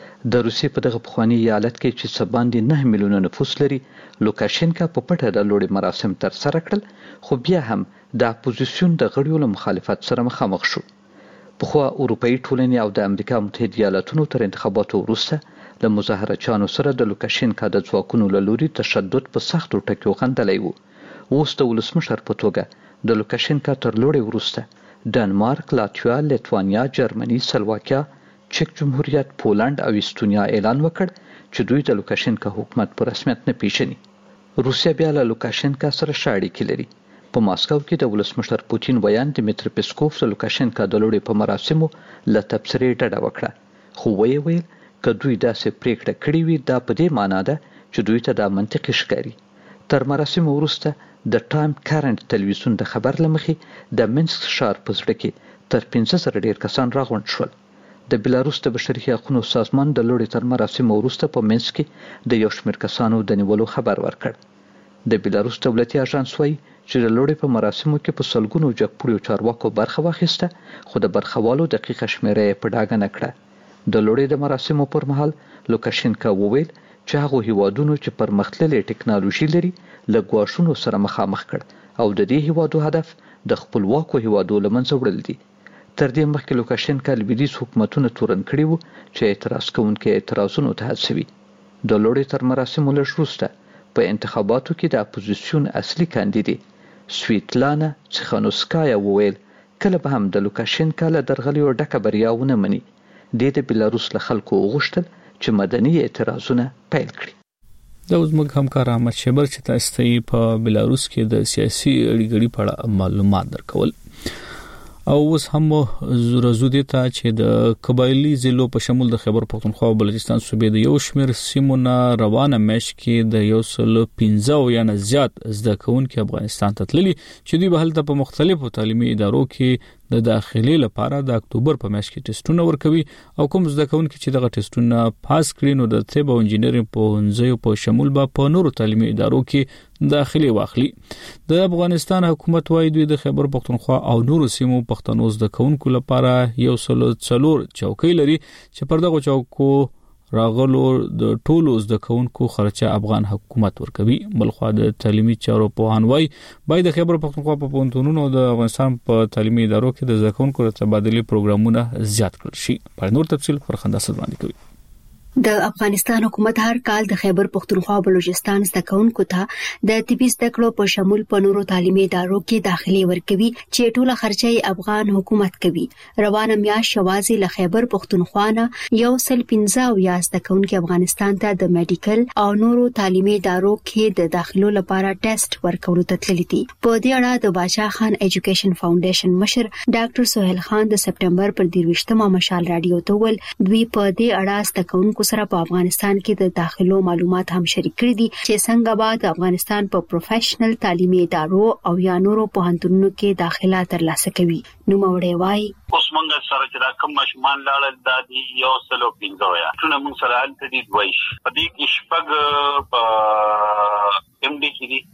د روسیې په دغه پخوانی ایالت کې چې څه باندې نه میلیونه نفوس لري لوکاشنکا په پټه د لوړې مراسم تر سره کړل خو بیا هم د اپوزیسیون د غړیو له مخالفت سره مخامخ شو. پخوا اروپایي ټولنې او د امریکا متحده ایالاتونو تر انتخاباتو وروسته له مظاهرچیانو سره د لوکاشنکا د ځواکونو له لوري تشدد په سختو ټکیو غندلی وو. اوس د ولسمشر په توګه د لوکاشنکا تر لوړې وروسته ډنمارک، لاتویا، لیتوانیا، جرمني، سلواکیا، چک جمهوریت، پولند او استونیا اعلان وکړ چې دوی د لوکاشنکا حکومت په رسمیت نه پیژني. روسیا بیا له لوکاشنکا سره ښه اړیکې لري. په ماسکو کې د ولسمشر پوتین ویان دمیتری پیسکوف د لوکاشنکا د لوړې په مراسمو له تبصرې ډډه وکړه خو ویې ویل که دوی داسې پریکړه کړې وي دا په دې معنا ده چې دوی ته دا منطقي ښکاري. تر مراسمو وروسته د ټایم کرنټ تلویزیون د خبر له مخې د منسک ښار په زړه کې تر پنځه زره ډېر کسان راغونډ شول. د بیلاروس د بشري حقوقو سازمان د لوړې تر مراسمو وروسته په منسک کې د یو شمېر کسانو د نیولو خبر ورکړ. د بیلاروس دولتي اژانس وایي چې د لوړې په مراسمو کې په سلګونو جګپوړیو چارواکو برخه واخیسته خو د برخوالو دقیقه شمیره یې په ډاګه نه کړه. د لوړې د مراسمو پر مهال لوکاشنکا وویل چې هغه هیوادونو چې پرمختللې ټکنالوژي لري له ګواښونو سره مخامخ کړ او د دې هیوادو هدف د خپلواکو هیوادو له منځه وړل دي. تر دې مخکې لوکاشنکا لویدیځ حکومتونه تورن کړي وو چې اعتراض کوونکي اعتراضونو ته هڅوي. د لوړې تر مراسمو لږ وروسته په انتخاباتو کې د اپوزیسیون اصلي کاندیدې سویتلانا چخانوسکایا وویل کله به هم د لوکاشنکا له درغلیو ډکه بریا ونه مني. د بیلاروس له خلکو وغوښتل چې مدني اعتراضونه پیل کړي. دا زموږ همکار احمد شیبر چې تاسو ته په بیلاروس کې د سیاسي اړیګړي په اړه معلومات درکول. او اوس هم زرزودي ته چې د قبایلی ضلعو په شمول د خیبر پختونخوا او بلوچستان صوبې د یو شمېر سیمونه روانه مېش کې د یو سل پنځه یا نه زیات زده کوونکي افغانستان ته تللي چې دوی به هلته په مختلفو تعلیمي ادارو کې د داخلي لپاره د اکتوبر په میاشت کې ټیسټونه ورکوي او کوم زده کوونکي چې دغه ټیسټونه پاس کړي نو د طب او انجینرینګ په هنځیو په شمول به په نورو تعلیمي ادارو کې داخلي واخلي. د افغانستان حکومت وايي دوی د خیبر پختونخوا او نورو سیمو پښتنو زده کوونکو لپاره یو سل څلور چوکۍ لري چې پر دغه چوکو راغلو د ټولو زده کوونکو خرچه افغان حکومت ورکوي. بلخو د تعلیمي چارو په هنوي باید د خیبر پختونخوا په پونتونونو د افغانستان په تعلیمي ادارو کې د زده کوونکو تبادلې پروګرامونه زیات کړل شي. په نور تفصیل فرخنده سلمانی کوي. د افغانستان حکومت هر کال د خیبر پختونخوا او بلوچستان زده کوونکو ته د طبي زده کړو په شمول په نورو تعلیمي ادارو کې داخلي ورکوي چې ټوله خرچه افغان حکومت کوي. روانه میاشت شوازي له خیبر پختونخوا نه یو سل پنځه یا زده کوونکي افغانستان ته د میډیکل او نورو تعلیمي ادارو کې د داخلو لپاره ټیسټ ورکولو ته تللي دي. په دې اړه د بادشاه خان ایجوکیشن فاونډیشن مشر ډاکټر سہیل خان د سپټمبر پر دیرويشتمه مشال رادیو ته ول دوی په دې اړه زده کوونکو سره په افغانستان کې د داخلو معلومات هم شریک کړي دي چې څنګه به د افغانستان په پروفیشنل تعلیمي ادارو او یا نورو پوهنتونونو کې داخله ترلاسه کوي. نو موري وای اوس موږ سره چې دا کوم مشمان لاړل د دې یو سلو پنځه یا ټول موږ سره الته دي دویش په دې کې شپږ په ام ډي کې دي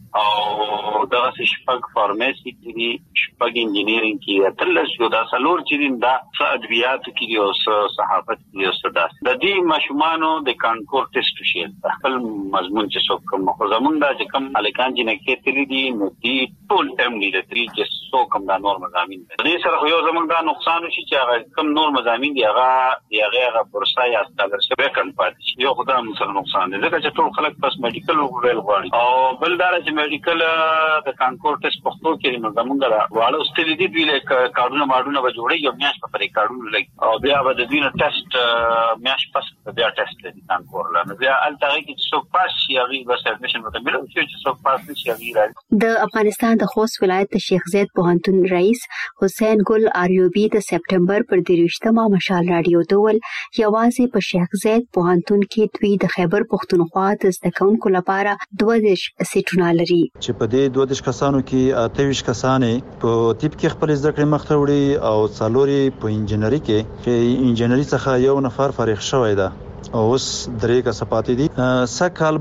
او دا شپږ فارماسي کې دي شپږ انجینیرینګ کې ترلاسه یو دا سلور چې دا ادبیات کې دي او صحافت کې دي او دا د دې مشمانو د کانکور ټیسټ شي خپل مضمون چې څوک کوم خو زمونږ دا چې کوم الکان چې نه کې تللی دي نو دې ټول ام ډي د تری چې څوک کوم دا نور مضامین دي دې سره یو زمونږ دا نقصان شي چې هغه کوم نور مضامین دي هغه هغه هغه پرسا یا سکالرشپ کم پاتې شي یو خدای هم سره نقصان دی ځکه چې ټول خلک بس میډیکل وګورل غواړي او بل دا چې میډیکل د کانکور ټیسټ پښتو کې نو زمونږ دا واړو ستل دي دوی له کارونه ماډونه به جوړي یو میاش په پرې کارونه لګي او بیا به د دوی نه ټیسټ میاش پس بیا ټیسټ لري کانکور لنه بیا الته کې څوک پاس شي هغه بس اډمیشن وته ملو چې څوک پاس نشي هغه د افغانستان د خوست ولایت د شیخ زید پوهنتون رئیس حسین ګل آریوبی د سپټمبر پر دیرويشتمه مشال رادیو ډول یوازې په شیخ زید پوهنتون کې دوی د خیبر پختونخوا د زده کوونکو لپاره دوه دیش سیټونه لري چې په دې دوه دیش کسانو کې اته ویشت کسانې په طب کې خپل زده کړې مخته وړي او څلوري په انجینری کې چې انجینری څخه یو نفر فارغ شوی دی او اوس درې کسپاتې دي سکهال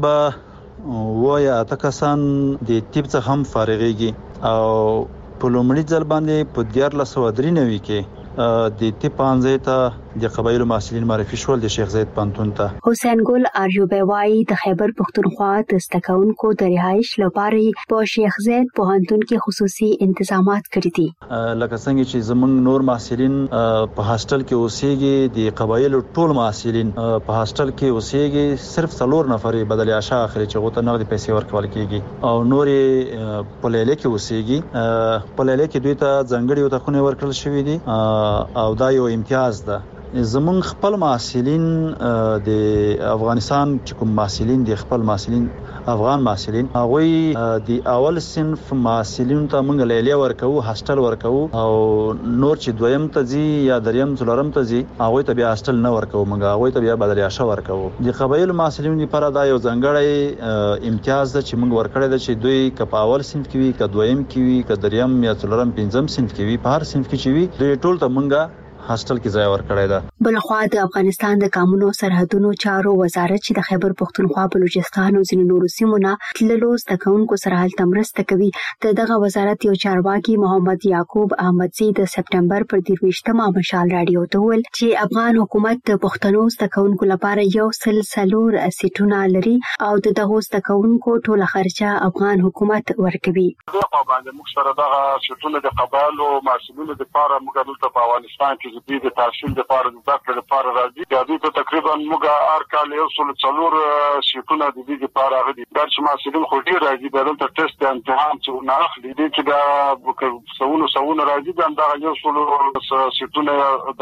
به وای اته کسان د طب څخه هم فارغيږي او په لومړي ځل باندې په دیارلس سوه درې نوي کې د طب پانځه ته د قبایلو محصلین معرفي شول د شیخ زید پوهنتون ته. حسین ګل آریوبی وايي د خیبر پختونخوا د زده کوونکو د رهایش لپاره په شیخ زید پوهنتون کې خصوصي انتظامات کړی دي. لکه څنګه چې زمونږ نور محصلین په هاستل کې اوسېږي د قبایلو ټول محصلین په هاستل کې اوسېږي صرف څلور نفرې بدل عشاء اخري چې غوته نغدي پیسې ورکول کیږي او نورې په لیله کې اوسېږي په لیله کې دوی ته ځنګړي وتخونه ورکړل شوې دي او دا یو امتیاز ده. زمون خپل محصلین د افغانستان چې کوم محصلین د خپل محصلین افغان محصلین هغه د اول صنف محصلین ته موږ لیلیه ورکو هاستل ورکو او نور چې دویم ته زی یا دریم څلورم ته زی هغه ته بیا هاستل نه ورکو موږ هغه ته بیا بدل عشاء ورکو. د قبایل محصلین لپاره دا یو ځانګړی امتیاز ده چې موږ ورکړی ده چې دوی ک په اول صنف کې وي ک دویم کې وي ک دریم یا څلورم پنځم صنف کې وي په هر صنف کې چې وي دوی ټول ته موږ هاستل کې ځای ورکړی ده. بلخوا د افغانستان د قانونو سرحدونو چارو وزارت چې د خیبر پختونخوا بلوچستان او ځینو نورو سیمو نه تللو زده کوونکو سره هلته مرسته کوي. د دغه وزارت یو چارواکي محمد یعقوب احمدزی د سپټمبر پر دیرويشتمه مشال رادیو ته ویل چې افغان حکومت د پښتنو زده کوونکو لپاره یو سل څلور سیټونه لري او د دغه زده کوونکو ټوله خرچه افغان حکومت ورکوي. په باندې موږ سره دغه سیټونه د قبایلو مسؤلینو لپاره موږ دلته په افغانستان کې چې د تحصیل لپاره د ذکر لپاره راځي د دې ته تقریبا موږ هر کال یو څول څلور شیټونه د دې لپاره غوډي دا چې محصلین خو ډیر راځي دلته ټیسټ امتحان چې نه اخلي دي چې دا سونو سونو راځي دا یو څول شیټونه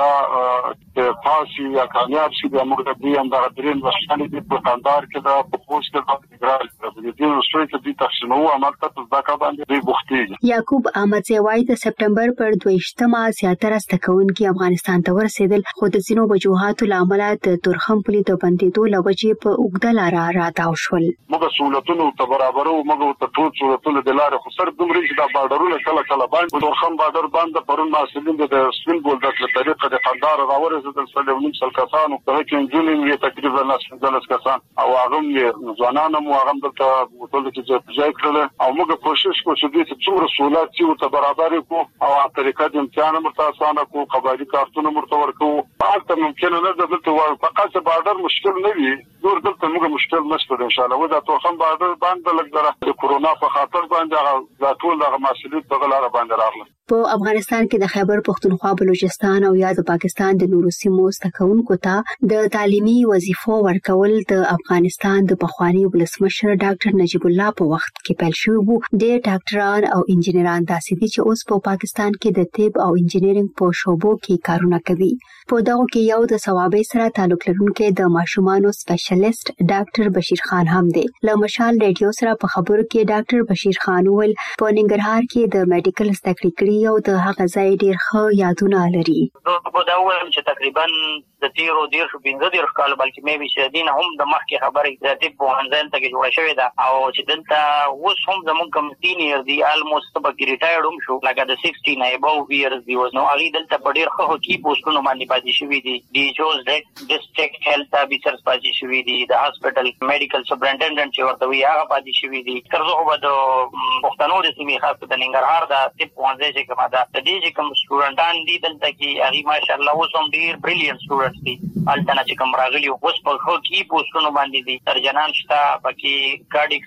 دا پاسي یا کامیاب شي د موږ د دې اندازه درین وشتنې د پروګرامدار کې دا په پوسټ کې د ګرال د دې نوښتونو چې د تخصصو عمل ته ځکه باندې دی بوختي یعقوب احمد زوای د سپټمبر پر دویشتمه زیاتره ستکونکي افغانستان ته ورسېدل خو د ځینو وجوهاتو لامل د تورخم پلي د بندیدو لوجې په اوږده لار راتاو شول موږ سہولتونو ته برابرو موږ ته ټول سہولتونو د لارې خو سر دومره چې د بارډرونو کله کله باندې تورخم بارډر باندې پرون مسلمان د سپین بولدک په طریقه د قندار راورسېدل سلمون سل کسانو په کې انجینیر یې تقریبا نسل کسان او هغه یې ځوانانو مو هغه د ټول کې ځای کړل او موږ کوشش کوو چې د څومره سہولت چې ته برابر کو او طریقه د امتحان مرتاسانه کو قبایلی کارتونه مرتور کو حالت ممکن نه ده دلته فقط بارډر مشکل نه وي نور دلته موږ مشکل نشته ان شاء الله ودا توخم بارډر باندې لګره د کورونا په خاطر باندې دا ټول د مسلې په غلاره باندې راغله په افغانستان کې د خیبر پختونخوا بلوچستان او یا د پاکستان د نورو سیمو ستکونکو ته د تعلیمي وظیفو ورکول د افغانستان د پخوانی ولسمشر ډاکټر نجیب الله په وخت کې پیل شوی وو د ډاکټران او انجنیران داسې دي چې اوس په پاکستان کې د طب او انجنیرینګ په شعبو کې کارونه کوي په دغه کې یو د ثوابي سره تعلق لرونکي د ماشومانو سپیشلیست ډاکټر بشیر خان هم دی له مشال ریډیو سره په خبرو کې ډاکټر بشیر خان ول په ننګرهار کې د میډیکل زده کړې کړي او د هغه ځای ډیر ښه یادونه لري په دا وایم چې تقریبا د تیرو ډیر شو پنځه ډیر کال بلکې مې به شدین هم د مخکې خبرې د طب په انځل ته جوړ شوې ده او چې دلته اوس هم زموږ کوم سینیئر دی الموست به ریټایرډ هم شو لکه د شصت نه ابو ایرز دی نو هغه دلته په ډیر ښه کی پوسټونو باندې پاتې شوی دي دی جوز ډیسټریکټ هیلث افیسرز پاتې شوی دي د هاسپټل میډیکل سپرنټنډنټ چې ورته وی هغه پاتې شوی دي ترڅو به د پښتنو د سیمې خاص د ننګرهار د طب په انځل چې کومه ده د دې کوم سټوډنټان دي دلته کې هغه ماشاءالله اوس هم ډیر بریلیانت سټوډنټس دي الټنا چې کوم راغلي اوس په خو کې پوسټونو باندې دي سرجنان شته پکې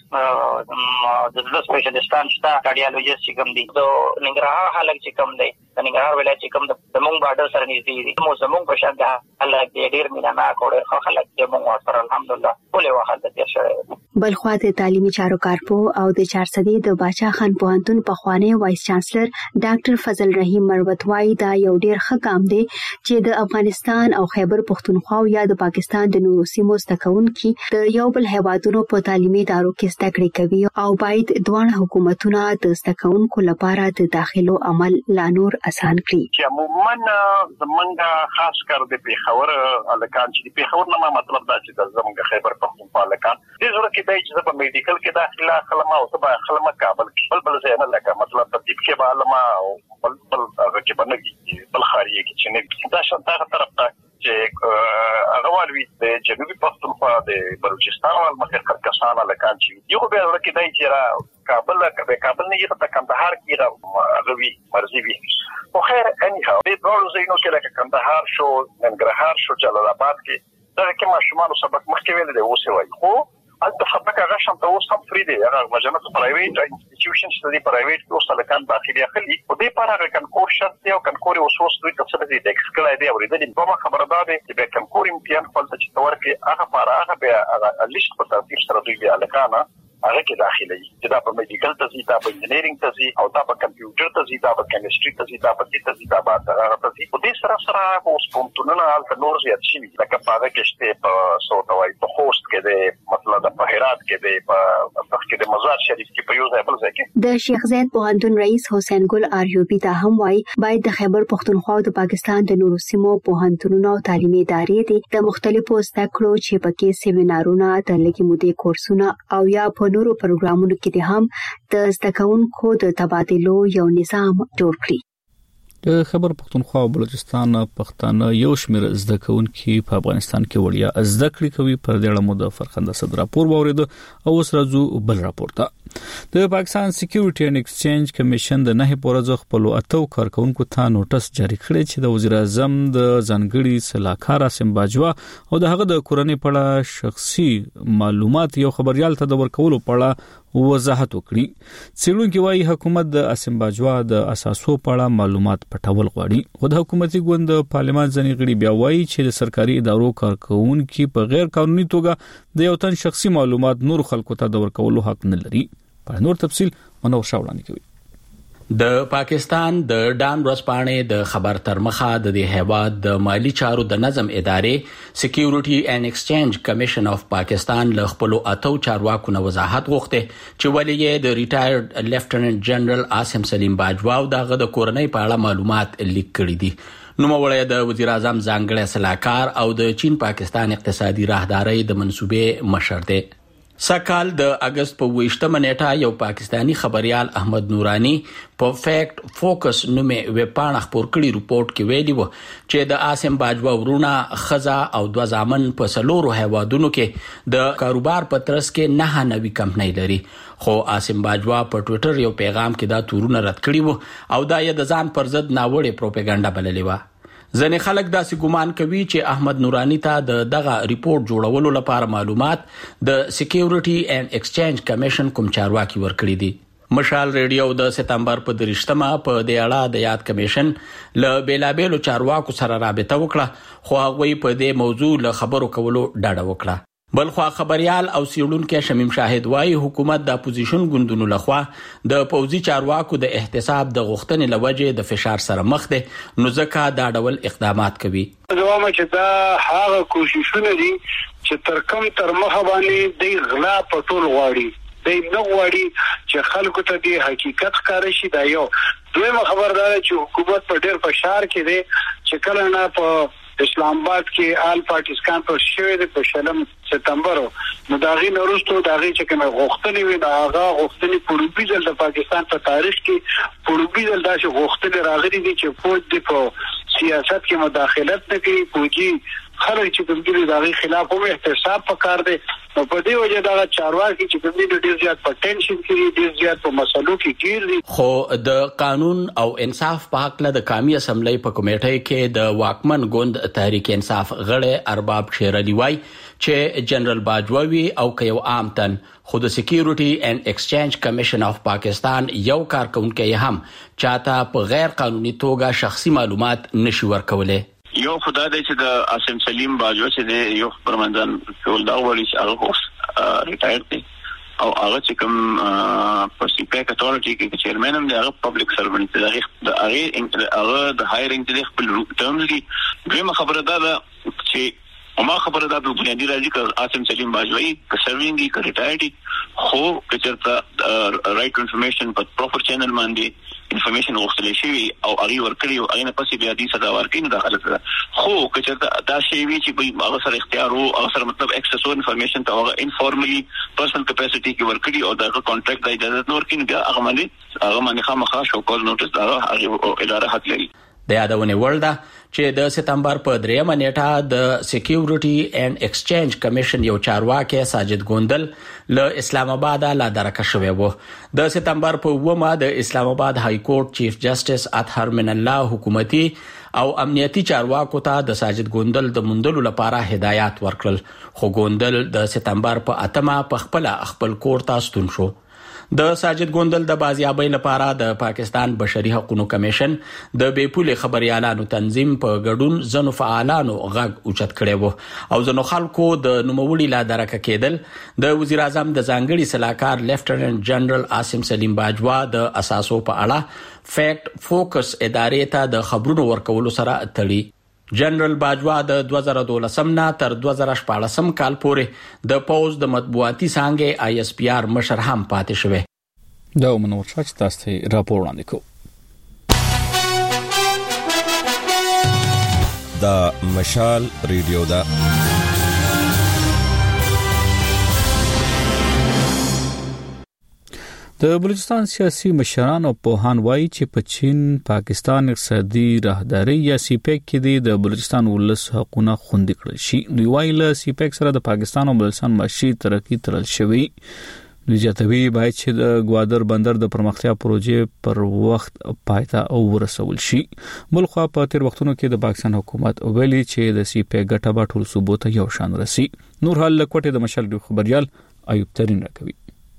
کارډیک د سپیشلیستان شته کارډیالوجیست چې کوم دي د ننګرهار خلک چې کوم دي د ننګرهار ولایت چې کوم د زمونږ بارډر سره نږدې دي مو زمونږ په شان ده خلک ډیر مینا نه کوي خو خلک چې مونږ سره الحمدلله ټول وخت د شوی بلخوا د تعلیمي چارو کارپو او د چارسدي د باچا خان پوهنتون په خوانی وایس چانسلر ډاکټر فضل رحیم مروت وايي دا یو ډیر ښه کام دی چې د افغانستان او خیبر پختونخوا یا د پاکستان د نورو سیمو ستکونکي د یو بل هیوادونو په تعلیمي ادارو کې زده کړې کوي او باید دوه حکومتونه د ستکونکو لپاره د داخلو عمل لا نور آسان کړي چې عموما زمونږ خاص کر د پیښور الکان چې پیښور نه مطلب دا چې د زمونږ خیبر پختونخوا الکان د زړه کې دی چې په میډیکل کې داخله خلما او په خلما کابل بل بل ځای نه لکه مطلب په طب کې به علما او بل بل هغه کې باندې بل خارجي کې چې نه دا شته طرف ته چې هغه والوي د جنوبي پختونخوا د بلوچستان او مخکې کسان الکان چې یو به ورکه دی چې را کابل کې کابل نه یې په کندهار کې راغوي مرزي وي خو خیر اني هاو د ټول زینو کې لکه کندهار شو ننګرهار شو جلال آباد کې دا کې ماشومان سبق مخکې ویل دی اوسه وای خو البته خبره هغه شم ته اوس هم فری دی هغه مجموعه پرایویټ انسټیټیوشنز د پرایویټ اوس لکان داخلي اخلي او د پاره کان کورس شته او کان کوري اوس اوس دوی څه دي د ایکسکل دی او د دې په خبره ده چې به کان کوري امتحان خپل چې تور کې هغه پاره هغه به لیست په ترتیب سره دوی دی الکانه هغه کې داخلي چې دا په میډیکل ته ځي دا په انجینیرینګ ته ځي او دا په کمپیوټر ته ځي دا په کیمستري ته ځي دا په دې ته ځي دا په هغه ته ځي په دې سره سره اوس پونتونه الته نور زیات شي لکه په هغه کې شته په سوټوي په خوست کې د مطلب د هرات کې د په تخکې د مزار شریف کې په یو ځای بل ځای کې د شیخ زید پوهنتون رئیس حسین ګل آریوبی دا هم وايي باید د خیبر پختونخوا او د پاکستان د نورو سیمو پوهنتونونو او تعلیمي ادارې د مختلفو زده کړو چې پکې سیمینارونه د لګي مودې کورسونه او یا په نورو پروګرامونو کې د هم د زده کوونکو د تبادلو یو نظام جوړ کړي. د خیبر پختونخوا او بلوچستان پښتانه یو شمېر زده کوونکي په افغانستان کې وړیا زده کړې کوي پر دې اړه مو د فرخنده صدر راپور واورید او اوس راځو بل راپور ته. د پاکستان سکیورټي اینڈ ایکسچینج کمیشن د نه پورز خپل اتو کارکونکو ته نوټس جاری کړی چې د وزیر اعظم د ځانګړي سلاکار اسم باجوا او د هغه د کورنۍ په اړه شخصي معلومات یو خبريال ته د ورکولو په اړه وضاحت وکړي. څېړونکي وايي حکومت د اسیم باجوا د اساسو په اړه معلومات پټول غواړي. خو د حکومتي ګوند پارلمان ځنې غړي بیا وايي چې د سرکاري ادارو کارکونکي په غیر قانوني توګه د یو تن شخصي معلومات نور خلکو ته د ورکولو حق نه لري. په نور تفصیل منور شاوړانی کوي. د پاکستان د ډان ورځپاڼې د خبر تر مخه د دې هیواد د مالی چارو د نظم ادارې سکیورټي اینڈ ایکسچینج کمیشن اف پاکستان له خپل اتو چارواکو نه وضاحت غوښته چې ولې یې د ریټایرډ لیفټننټ جنرال عاصم سلیم باجوا او دغه د کورنۍ په اړه معلومات لیک کړي دي. نوموړی د وزیر اعظم ځانګړی سلاکار او د چین پاکستان اقتصادي راهدارۍ د منصوبې مشر دی. سکهال د اگست په ویشتمه نیټه یو پاکستانی خبريال احمد نورانی په فیکټ فوکس نومې ویب پاڼه خپور کړي ریپورت کې ویلي وو چې د عاصم باجوا ورونه خزا او دوه ځامن په سلورو هیوادونو کې د کاروبار په ترڅ کې نه نوي کمپنۍ لري. خو عاصم باجوا په ټوئیټر یو پیغام کې دا تورونه رد کړي وو او دا یې د ځان پر ضد ناوړه پروپاګاندا بللې و. ځنې خلک داسې ګمان کوي چې احمد نورانی ته د دغه ریپورت جوړولو لپاره معلومات د سکیورټي اینڈ ایکسچینج کمیشن کوم چارواکي ورکړي دي. مشال ریډیو د سپتمبر په دریشتمه په دې اړه د یاد کمیشن له بیلابیلو چارواکو سره رابطه وکړه خو هغوی په دې موضوع له خبرو کولو ډډه وکړه. بلخوا خبريال او سیړونکو شمیم شاهد وايي حکومت د اپوزیشن ګوندونو لخوا د پوځي چارواکو د احتساب د غوښتنې لوجه د فشار سره مخ دي نو ځکه دا ډول اقدامات کوي. زموږ چې دا هغه کوششونه دي چې تر کوم تر مخه باندې د غلا پټول غواړي د نو غواړي چې خلکو ته د حقیقت ښکار شي. دا یو دویمه خبردار چې حکومت په ډېر فشار کې دی چې کله نه په اسلام آباد کې آل پاکستان پر شوې د په شلم سپتمبر نو داغي نورستو داغي چې کومه غوښتنې وي دا هغه غوښتنې پوروبي ځل د پاکستان په تاریخ کې پوروبي ځل دا چې غوښتنې راغلي دي چې فوج د په سیاست کې مداخلت نه کوي. فوجي خلک چې کوم دي داغي خلاف هم احتساب پکار دي نو په دې وجه دا چارواکي چې کوم دي ډیر زیات پټنشن کوي ډیر زیات په مسلو کې گیر دي. خو د قانون او انصاف په حق له د قومي اسمبلی په کمیټه کې د واکمن ګوند تحریک انصاف غړي ارباب شیرعلی وای چې جنرال باجوی او کيو عام تن خو د سکیورټي اینڈ ایکسچینج کمیشن اف پاکستان یو کارکونکو هم چاته په غیر قانوني توګه شخصي معلومات نشي ورکولای. یو خدای دې چې د عاصم سلیم باجوا چې د یو پرمندان ټول دا وړي چې هغه ریټایر دي او هغه چې کوم په سی پی اتورټي کې چیرمن هم دی هغه پبلک سرونټ دی هغه هغه د هایرینګ د خپل ټرمز دي. دویمه خبره ده چې وما خبره ده په بنیادی راځي چې عاصم سلیم باجوی که سروینګ دي که ریټایر دي خو کچرته رائټ انفارمیشن په پراپر چینل باندې انفارمیشن وغوښتل شي او هغه ورکړي او هغه نه پسې بیا دې صدا ورکړي دا حالت ده. خو کچرته دا شی وی چې هغه سره اختیار او هغه سره مطلب اکسس او انفارمیشن ته هغه انفارملی پرسنل کیپاسټي کې ورکړي او دا کانټریکټ د اجازه نور کینې دا هغه باندې هغه باندې خامخا شو کول نوټس دا هغه اداره حق لري. د یادونه ورده چې د سپتمبر په دریمه نیټه د سکیورټي اینڈ ایکسچینج کمیشن یو چارواکي ساجد ګوندل له اسلام آباد لا درکه شوی وو. د سپتمبر په اومه د اسلام آباد های کورټ چیف جسټس اطهر من الله حکومتي او امنیتي چارواکو ته د ساجد ګوندل د مندلو لپاره هدایت ورکړل خو ګوندل د سپتمبر په اتمه په خپل خپل کور ته ستون شو. د ساجد ګوندل د بازیابۍ لپاره د پاکستان بشري حقوقو کمیشن د بیپولې خبريالانو تنظیم په ګډون ځنو فعالانو غږ اوچت کړي وو او ځنو خلکو د نوموړي لا درکه کېدل د وزیر اعظم د ځانګړي سلاکار لیفټننټ جنرال عاصم سلیم باجوا د اساسو په اړه فیکټ فوکس ادارې ته د خبرونو ورکولو سره تړي. جنرال باجوا د دوه زره دولسم نه تر دوه زره شپاړسم کال پورې د پوز د مطبوعاتي څانګې آی اس پی آر مشر هم پاتې شوی. دا منور شاچ تاسو ته راپور وړاندې کوم. دا مشال ریډیو دا د بلوچستان سیاسي مشران او پوهان وایي چې په چین پاکستان اقتصادي راهداري یا سی پیک کې د بلوچستان ولس حقوقونه خوندي کړل شي. دوی وایي له سی پیک سره د پاکستان او بلوچستان معاشي ترقی ترل شوی. دوی زیاتوي باید چې د ګوادر بندر د پرمختیا پروژې پر وخت پایته او ورسول شي. بلخوا په تیر وختونو کې د پاکستان حکومت ویلي چې د سی پیک ګټه به ټول صوبو ته یو شان رسي. نور حال لکوټه د مشال خبريال ایوب ترين راکوي.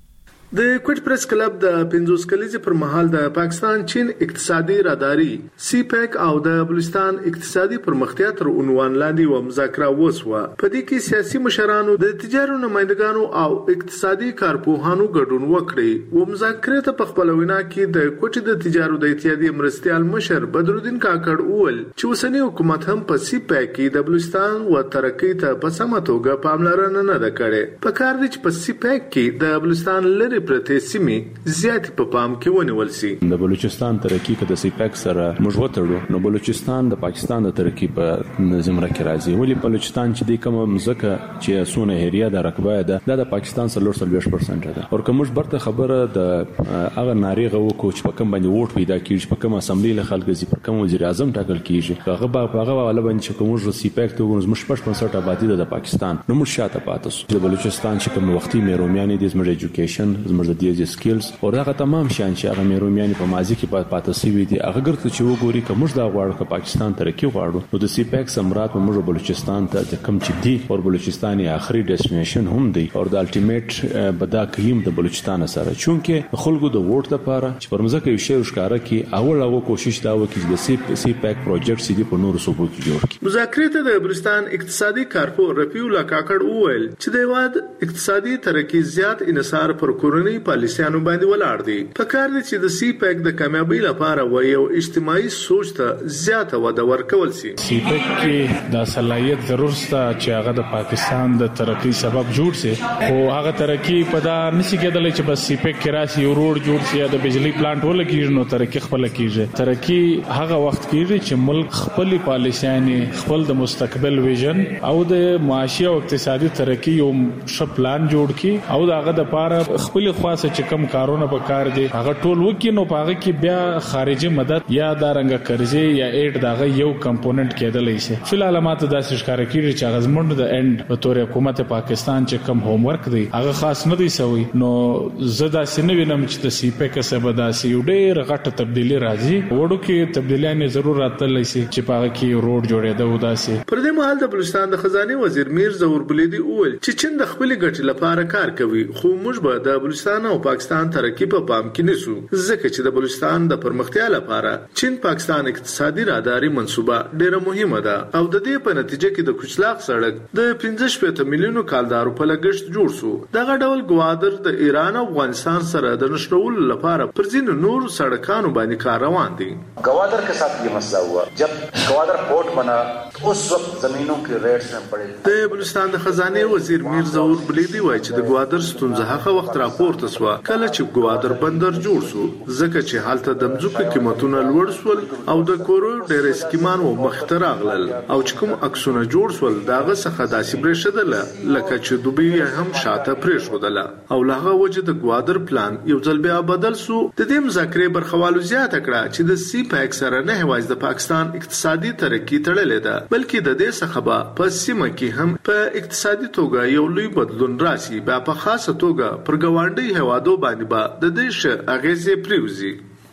د کوټ پریس کلب د پنځوس کلیزې پر مهال د پاکستان چین اقتصادي راداري سی پیک او د بلوچستان اقتصادي پرمختیا تر عنوان لاندې و مذاکره وسوه. په دې کې سیاسي مشرانو د تجارو نمائندګانو او اقتصادي کارپوهانو ګډون وکړي. و مذاکره ته په خپل وینا کې د کوټ د تجارو د اتحادیې مرستيال مشر بدرالدین کاکړ وویل چې اوسنی حکومت هم په سی پیک کې د بلوچستان و ترقی ته په سمه توګه پاملرنه نه ده کړې. په کار دي چې په سی پیک کې د بلوچستان لري پرته سیمې زیات په پام کې ونیول شي. د بلوچستان ترقی کې د سی پیک سره موږ وتړو نو بلوچستان د پاکستان د ترقی په زمره کې راځي. ولی بلوچستان چې د کوم مزکه چې سونه هریه د رقبه ده د پاکستان سره لور سلويش پرسنټ ده. او کوم برته خبره د هغه ناریغه وکړو چې په کوم باندې ووټ پیدا کیږي په کوم اسمبلی له خلک زی پر کوم وزیر اعظم ټاکل کیږي هغه په هغه حواله باندې چې کوم سی پیک ته موږ پښ پنځه آبادی د پاکستان نو موږ شاته پاتې د بلوچستان چې کوم وختي مېرومیانې د زموږ ایجوکیشن زموږ د دیز سکلز او هغه تمام شان چې هغه مېرومیانې په ماضي کې پاتې سوي دي هغه ګرځي چې وګوري کوم د غواړو چې پاکستان ترقی غواړو نو د سی پیک سمرات په موږ بلوچستان ته کم چې دی او بلوچستاني اخري ډیسټینیشن هم دی او د الټیمیټ بدا کیم د بلوچستان سره چونکه خلکو د ووټ لپاره چې پرمزه کې شی وشکاره کې اول هغه کوشش دا وکړي چې د سی سی پیک پروجیکټ سي دی په نورو صوبو کې جوړ کړي. مذاکره ته د بلوچستان اقتصادي کارپو رفیع الله کاکړ وویل چې د هیواد اقتصادي ترقی زیات انحصار پر کورنۍ پالیسیانو باندې ولاړ دي. په کار دي چې د سی پیک د کامیابی لپاره و یو اجتماعي سوچ ته زیاته وده ورکول شي. سی پیک کې د صلاحیت ضرور شته چې هغه د پاکستان د ترقی سبب جوړ شي او هغه ترقی په دا نشي کېدلی چې بس سی پیک کې راشي یو روډ جوړ شي یا د بجلی پلانټ ولګیږي نو ترقی خپل کیږي. ترقی هغه وخت کیږي چې ملک خپل پالیسیانې خپل د مستقبل ویژن او د معاشي او اقتصادي ترقی یو ښه پلان جوړ کی او داغه د پاره خپل خاصه چې کم کارونه په کار دي هغه ټول وکي نو پاغه کې بیا خارجي مدد یا دارنګ قرضې یا ایډ داغه یو کمپوننت کېدلی شي. فلال ماته داسې ښکار کیږي چې هغه زمونږ د اند په تور حکومت پاکستان چې کم هوم ورک دی هغه خاص نه دی سوی نو زدا سینوینم چې د سی پیک سبا داسې یو ډېر غټه تبدیلی راځي وړو کې تبدیلیاں ضرورت لري چې پاغه کې روډ جوړېده و داسې. پر دې مهال د بلوچستان د خزانه وزیر میر ظهور بلیدي وویل چې چین د خپل ګټې لپاره کار کوي خو موږ به د بلوچستان او پاکستان ترقی په پام کې نیسو ځکه چې د بلوچستان د پرمختیا لپاره چین پاکستان اقتصادي راداري منصوبه ډیره مهمه ده او د دې په نتیجه کې د کوچلاق سړک د پنځه شپږ میلیونو کالدارو په لګښت جوړ شو. دغه ډول ګوادر د ایران او افغانستان سره د نښلولو لپاره پر ځینو نور سړکانو باندې کار روان دي. گوادر के साथ ये मसला हुआ जब गवादर पोर्ट बना उस वक्त जमीनों के रेट्स में पड़े. د بلوچستان د خزانه وزیر میر ظهور بلیدي وایي چې د ګوادر ستونزه هغه وخت راپورته شو کله چې ګوادر بندر جوړ شو ځکه چې حالت د مځکو قیمتونه لوړ شول او د کورو ډېر سکیمان و مخته راغلل او چې کوم عکسونه جوړ شول داغه څخه داسې برېښدل لکه چې دوبی هم شاته پرېښودله او لغه وجه د ګوادر پلان یو ځل بیا بدل شو. د دې مذاکرې برخوالو زیاته کړه چې د سی پیک سره نه هیواز د پاکستان اقتصادي ترقی تړلې ده بلکې د دې څخه به په سیمه کې هم په اقتصادي توګه یو لوی بدلون راشي بیا په خاصه توګه پر ګاونډي هوادو باندې به د دې ش اغیزې پریوزي.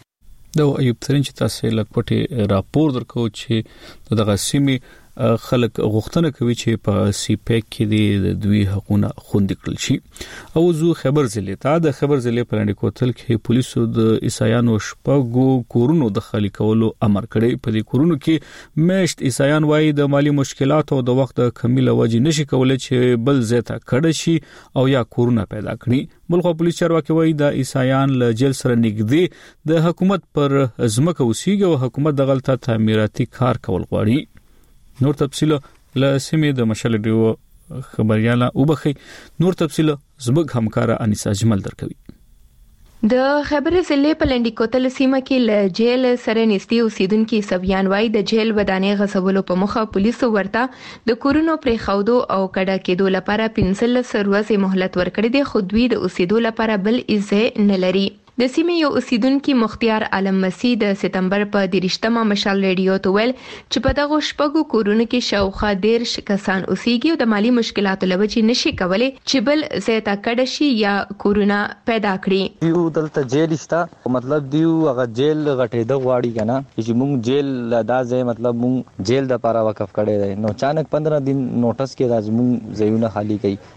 دا ایوب ترين چې تاسو لکه راپور درکو چې دغه سیمه خلک غوښتنه کوي چې په سی پیک کې د دوی حقوقونه خوندي کړل شي. او زو خبر ضلع ته د خبر ضلع پلانډ کوتل کې پولیسو د عیسایانو شپږو کورونو د خالی کولو امر کړی. په دې کورونو کې مشت عیسایان وایي د مالی مشکلات او د وخت کمی له وجې نشي کولای چې بل زیاته کړي شي او یا کورونه پیدا کړي. ملخوا پولیس چارواکي وایي د عیسایان له جیل سره نږدې د حکومت پر ځمکه اوسېږي او حکومت د غلطه تعمیراتي کار کول غواړي. نور تفصیل له سیمې د مشال ډیو خبرياله وبخي نور تفصیل زبګ همکارا انیسا جمل درکوي. د خبر ضلع په لنډی کوتل سیمه کې ل جیل سره نږدې اوسیدونکو سبيان وای د جیل ودانې غصبولو په مخه پولیسو ورته د کورونو پرې خودو او کډه کېدو لپاره پنځل سروازي مهلت ورکړي دي خو دوی د اوسیدو لپاره بل ایزه نه لري. د سیمې یو اوسیدونکو مختیار عالم مسیح د سپتمبر په دریشتمه مشال ریډیو ته ویل چې په دغه شپږو کورونو کې شاوخوا ډیر کسان اوسېږي او د مالی مشکلاتو لوجې نشي کولای چې بل زیاته کډه شي یا کورونه پیدا کړي. یو دلته جیل استا مطلب دیو هغه جیل غټې د غواړي کنه چې موږ جیل دا ځای مطلب موږ جیل د لپاره وقف کړی دی نو اچانک پندرہ دن نوټس کې راځي موږ ځایونه خالی کړي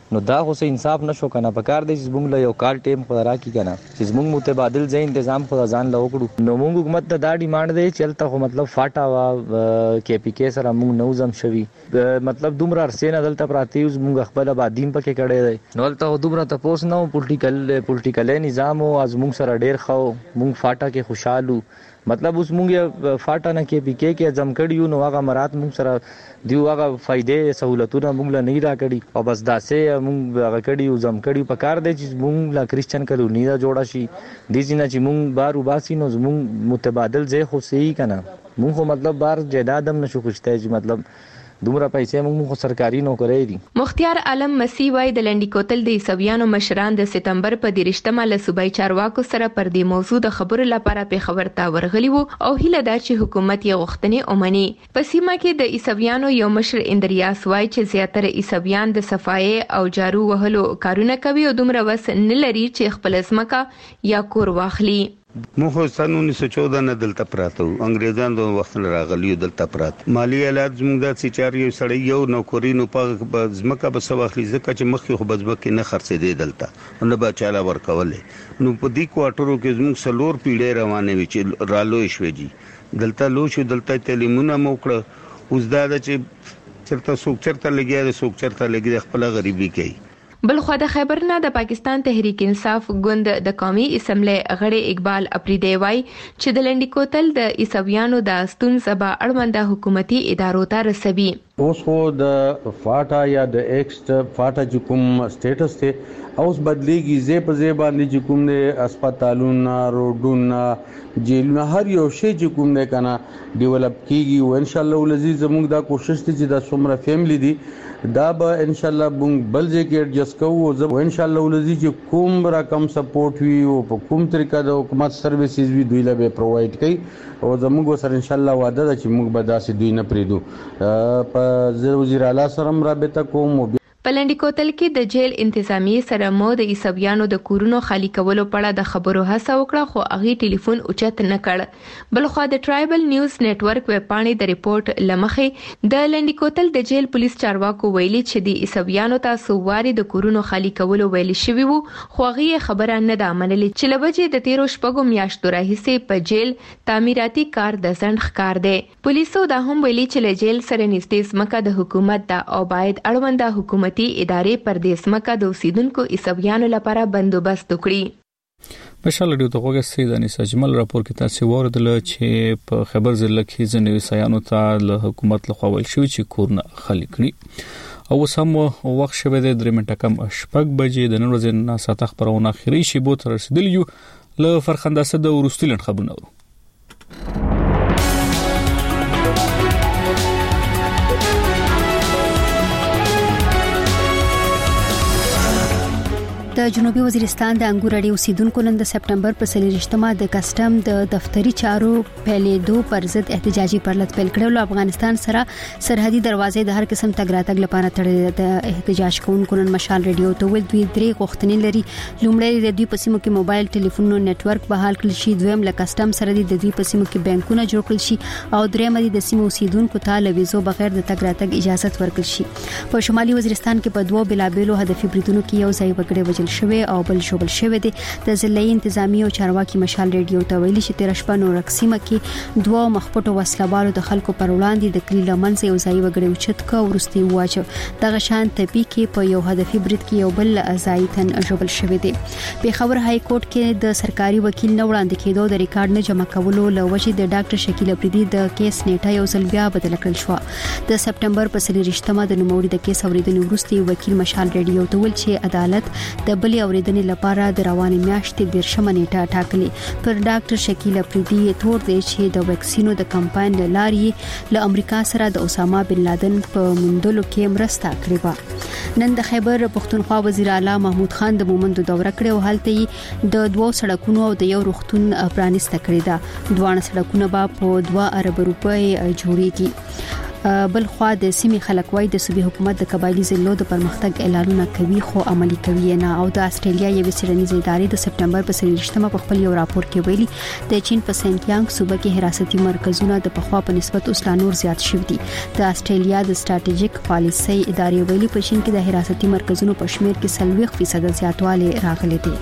نو دا خو سه انصاف نشو کنه په کار دی چې موږ له یو کال ټیم خورا کی کنه چې موږ متبادل ځای تنظیم خو ځان له وکړو نو موږ حکومت ته دا ډیماند دی چې تل خو مطلب فاټا وا کې پی کې سره موږ نو زم شوي مطلب دومره ارسین دلته پراتی اوس موږ خپل آبادین پکې کړي دی نو تل دومره تاسو نو پولیټیکل پولیټیکل نظام او از موږ سره ډیر خو موږ فاټا کې خوشاله مطلب اوس موږ فاټا نه کې پی کې کې ځم کړیو نو هغه مراد موږ سره دیو هغه فائدې سہولتونه موږ له نه راکړي او بس داسې موږ هغه کړیو ځم کړیو په کار دی چې موږ لا کریسچن کلونی دا جوړه شي د دې نه چې موږ بار وباسي نو موږ متبادل ځای خو صحیح کنه موږ خو مطلب بار جیداد هم نشو خوشته چې مطلب دومره پیسې موږ خو سرکاري نوکري دي مختیار عالم مسیح وای د لنډی کوتل د عیسویانو مشران د سپتمبر په دیرشتمه له صوبای چارواکو سره پر دې موضوع د خبرو لپاره په خبر تا ورغلی وو او هیله ده چې حکومت یې غوښتنې اومني په سیمه کې د عیسویانو یو مشر اندریاس وای چې زیاتره عیسویان د صفای او جارو وهلو کارونه کوي او دومره وس نه لري چې خپل ځمکه یا کور واخلي مخ سن उन्नीस सौ चौदह نه دلته پراته انګريزان د وخت نه راغلي دلته پراته مالی حالات زموږ د سچار یو سړی یو نوکری نو په ځمکه به سواخلي ځکه چې مخکې خو بزبکه نه خرڅې دی دلته نو به چاله ورکولې نو په دې کوارټرو کې زموږ سلور پیډې روانه وي چې رالو شوي دلته لو شو دلته تعلیمونه موکړه اوس دا چې چرته سوق چرته لګیا د سوق چرته لګي خپل غریبي کوي بلخو د خیبر نه د پاکستان تحریک انصاف ګوند د قومي اسمبلی غړي اقبال اپریدی وای چې د لنډی کوتل د عیسویانو د استون سبا اړونده حکومتي ادارو ته رسوي اوس خو د فاټا یا د ایکسټ فاټا چې کوم سټیټس ته اوس بدلیږي زی په زی باندې چې کوم د هسپتالونو روډونو جیلونه هر یو شی چې کوم نه کنه ډیولپ کیږي او ان شاء الله ولزي زموږ دا کوشش دي چې د څومره فیملی دي دا به ان شاء الله بونګ بل ځای کې ایڈجسټ کوو او ان شاء الله ولزي چې کوم رقم سپورټ وي او په کوم طریقه د حکومت سرویسز وی دوی له پرووایډ کوي او زموږ سره ان شاء الله وعده ده چې موږ به داسې دوی نه پریدو په وزیر اعلی سره رابطه کوم په لنډی کوتل کې د جیل انتظامی سره مو د عیسویانو د کورونو خالی کولو په اړه د خبرو هڅه وکړه خو هغه ټلیفون اوچت نه کړ بلخو د ټرایبل نیوز نتورک ویب پاڼې د ریپورت لمخې د لنډی کوتل د جیل پولیس چارواکو ویلي چې د عیسویانو تاسو واري د کورونو خالی کولو ویل شوی وو خو هغه خبره نه ده منلې چې لوجه د تیرو شپږو میاشتو راهیسې په جیل تعمیراتي کار د ځنډ ښکار دی پولیسو دا هم ویلي چې له جیل سره نږدې ځمکه د حکومت ده او باید اړونده حکومت ادارې پر دې ځمکه د اوسیدونکو عیسویانو لپاره بندوبست وکړي مشال ډیو ته وګورئ د انیس اجمل راپور کې تاسو وردل چې په خبر ضلع کې ځنوي سیانو ته له حکومت لخوا ویل شوی چې کورونه خالی کړي او سم وخت شوه د درې منټه کم شپږ بجې د نن ورځې نه ساته خبرونه اخیری شی بو تر رسیدلی له فرخنداسه د ورستلن خبرونه ورو د جنوبي وزیرستان د انګور اړې اوسیدونکو نن د سپټمبر په سلیریشتما د کسٹم د دفتری چارو پیلېدو پر ضد احتجاجي پرلط پیل کړو افغانستان سره سرحدي دروازې د هر قسم تګ راتګ لپاره تړلې د احتجاج کوونکو نن مشال ریډیو ته ول دوی درې غوښتنې لري لومړی د دوی په سیمو کې موبایل ټلیفونونو نتورک بحال کړل شي دویم له کسٹم سره د دوی په سیمو کې بانکونه جوړ کړل شي او دریم د سیمو اوسیدونکو ته له ویزو بغیر د تګ راتګ اجازه ورکړل شي په شمالي وزیرستان کې په دوه بلابلو هدفي بریدونو کې یو ځای وګړي وجل شوی او بل شوبل شوی دی د ضلعي انتظامی او چارواکي مشال ریډیو ته ویلي چې تیر شپه نو رقسیمه کې دوه مخپټو وسلوالو د خلکو پر وړاندې د کلی لمن یو ځای وګړي چت کا ورستي واچو دغه شان تپی کې په یو هدفي برید کې یو بل ځای تن شوبل شوی دی په خبر های کورټ کې د سرکاري وکیل نه وړاندې کېدو د ریکارډ نه جمع کولو لوجه د ډاکټر شکیل افریدي د کیس نیټه یو ځل بیا بدل کړل شو د سپټمبر په سلیریشتما د نوموړي د کیس اوریدنې وروسته وکیل مشال ریډیو ته ول چې عدالت د بلې اوریدنې لپاره د رواني میاشتې د شمه نیټه ټاکلې پر ډاکټر شکیل افریدي تور دی چې د ویکسینو د کمپاین لاري له امریکا سره د اسامه بن لادن په مندلو کې مرسته کړې و نن د خیبر پښتونخوا وزیر اعلی محمود خان د مومندو دوره کړې او حالت د دوه سړکونو او د یو روغتون پرانیسته کړې ده دوه سړکونه به په دوه ارب روپۍ جوړیږي بل خو د سیمې خلک وای د صوبې حکومت د قبایلی ضلعو د پرمختګ اعلانونه کوي خو عملي کوي نه. او د استرالیا یو سیرنیزه ادارې د سپټمبر په سلویشتمه په خپل یو راپور کې ویلي د چین په سنټیانګ صوبه کې حراستي مرکزونه د پخوا په نسبت اوس لا نور زیات شوي دي. د استرالیا د سټریټیجیک پالیسي ادارې ویلي په چین کې د حراستي مرکزونو په شمیر کې سلويخ فیصد زیاتوالی راغلی دی.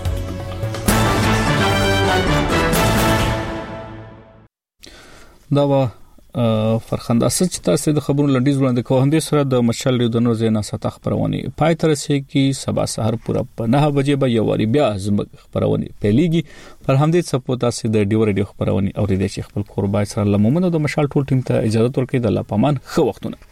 دا و فرخنده اساس چې تاسو د خبرونو لنډیز وړاندې کوو هم د سره د مشال ریډونو زینا ستا خبرونه پای تر سه کې سبا سحر پورا په نه بجې به یو وری بیا زموږ خبرونه پیلېږي. پر همدې سپو تاسو د ډیو ریډیو خبرونه اوریدئ چې خپل قربای سره لمومنه د مشال ټول ټیم ته اجازه ورکړئ. د الله پامان خو وختونه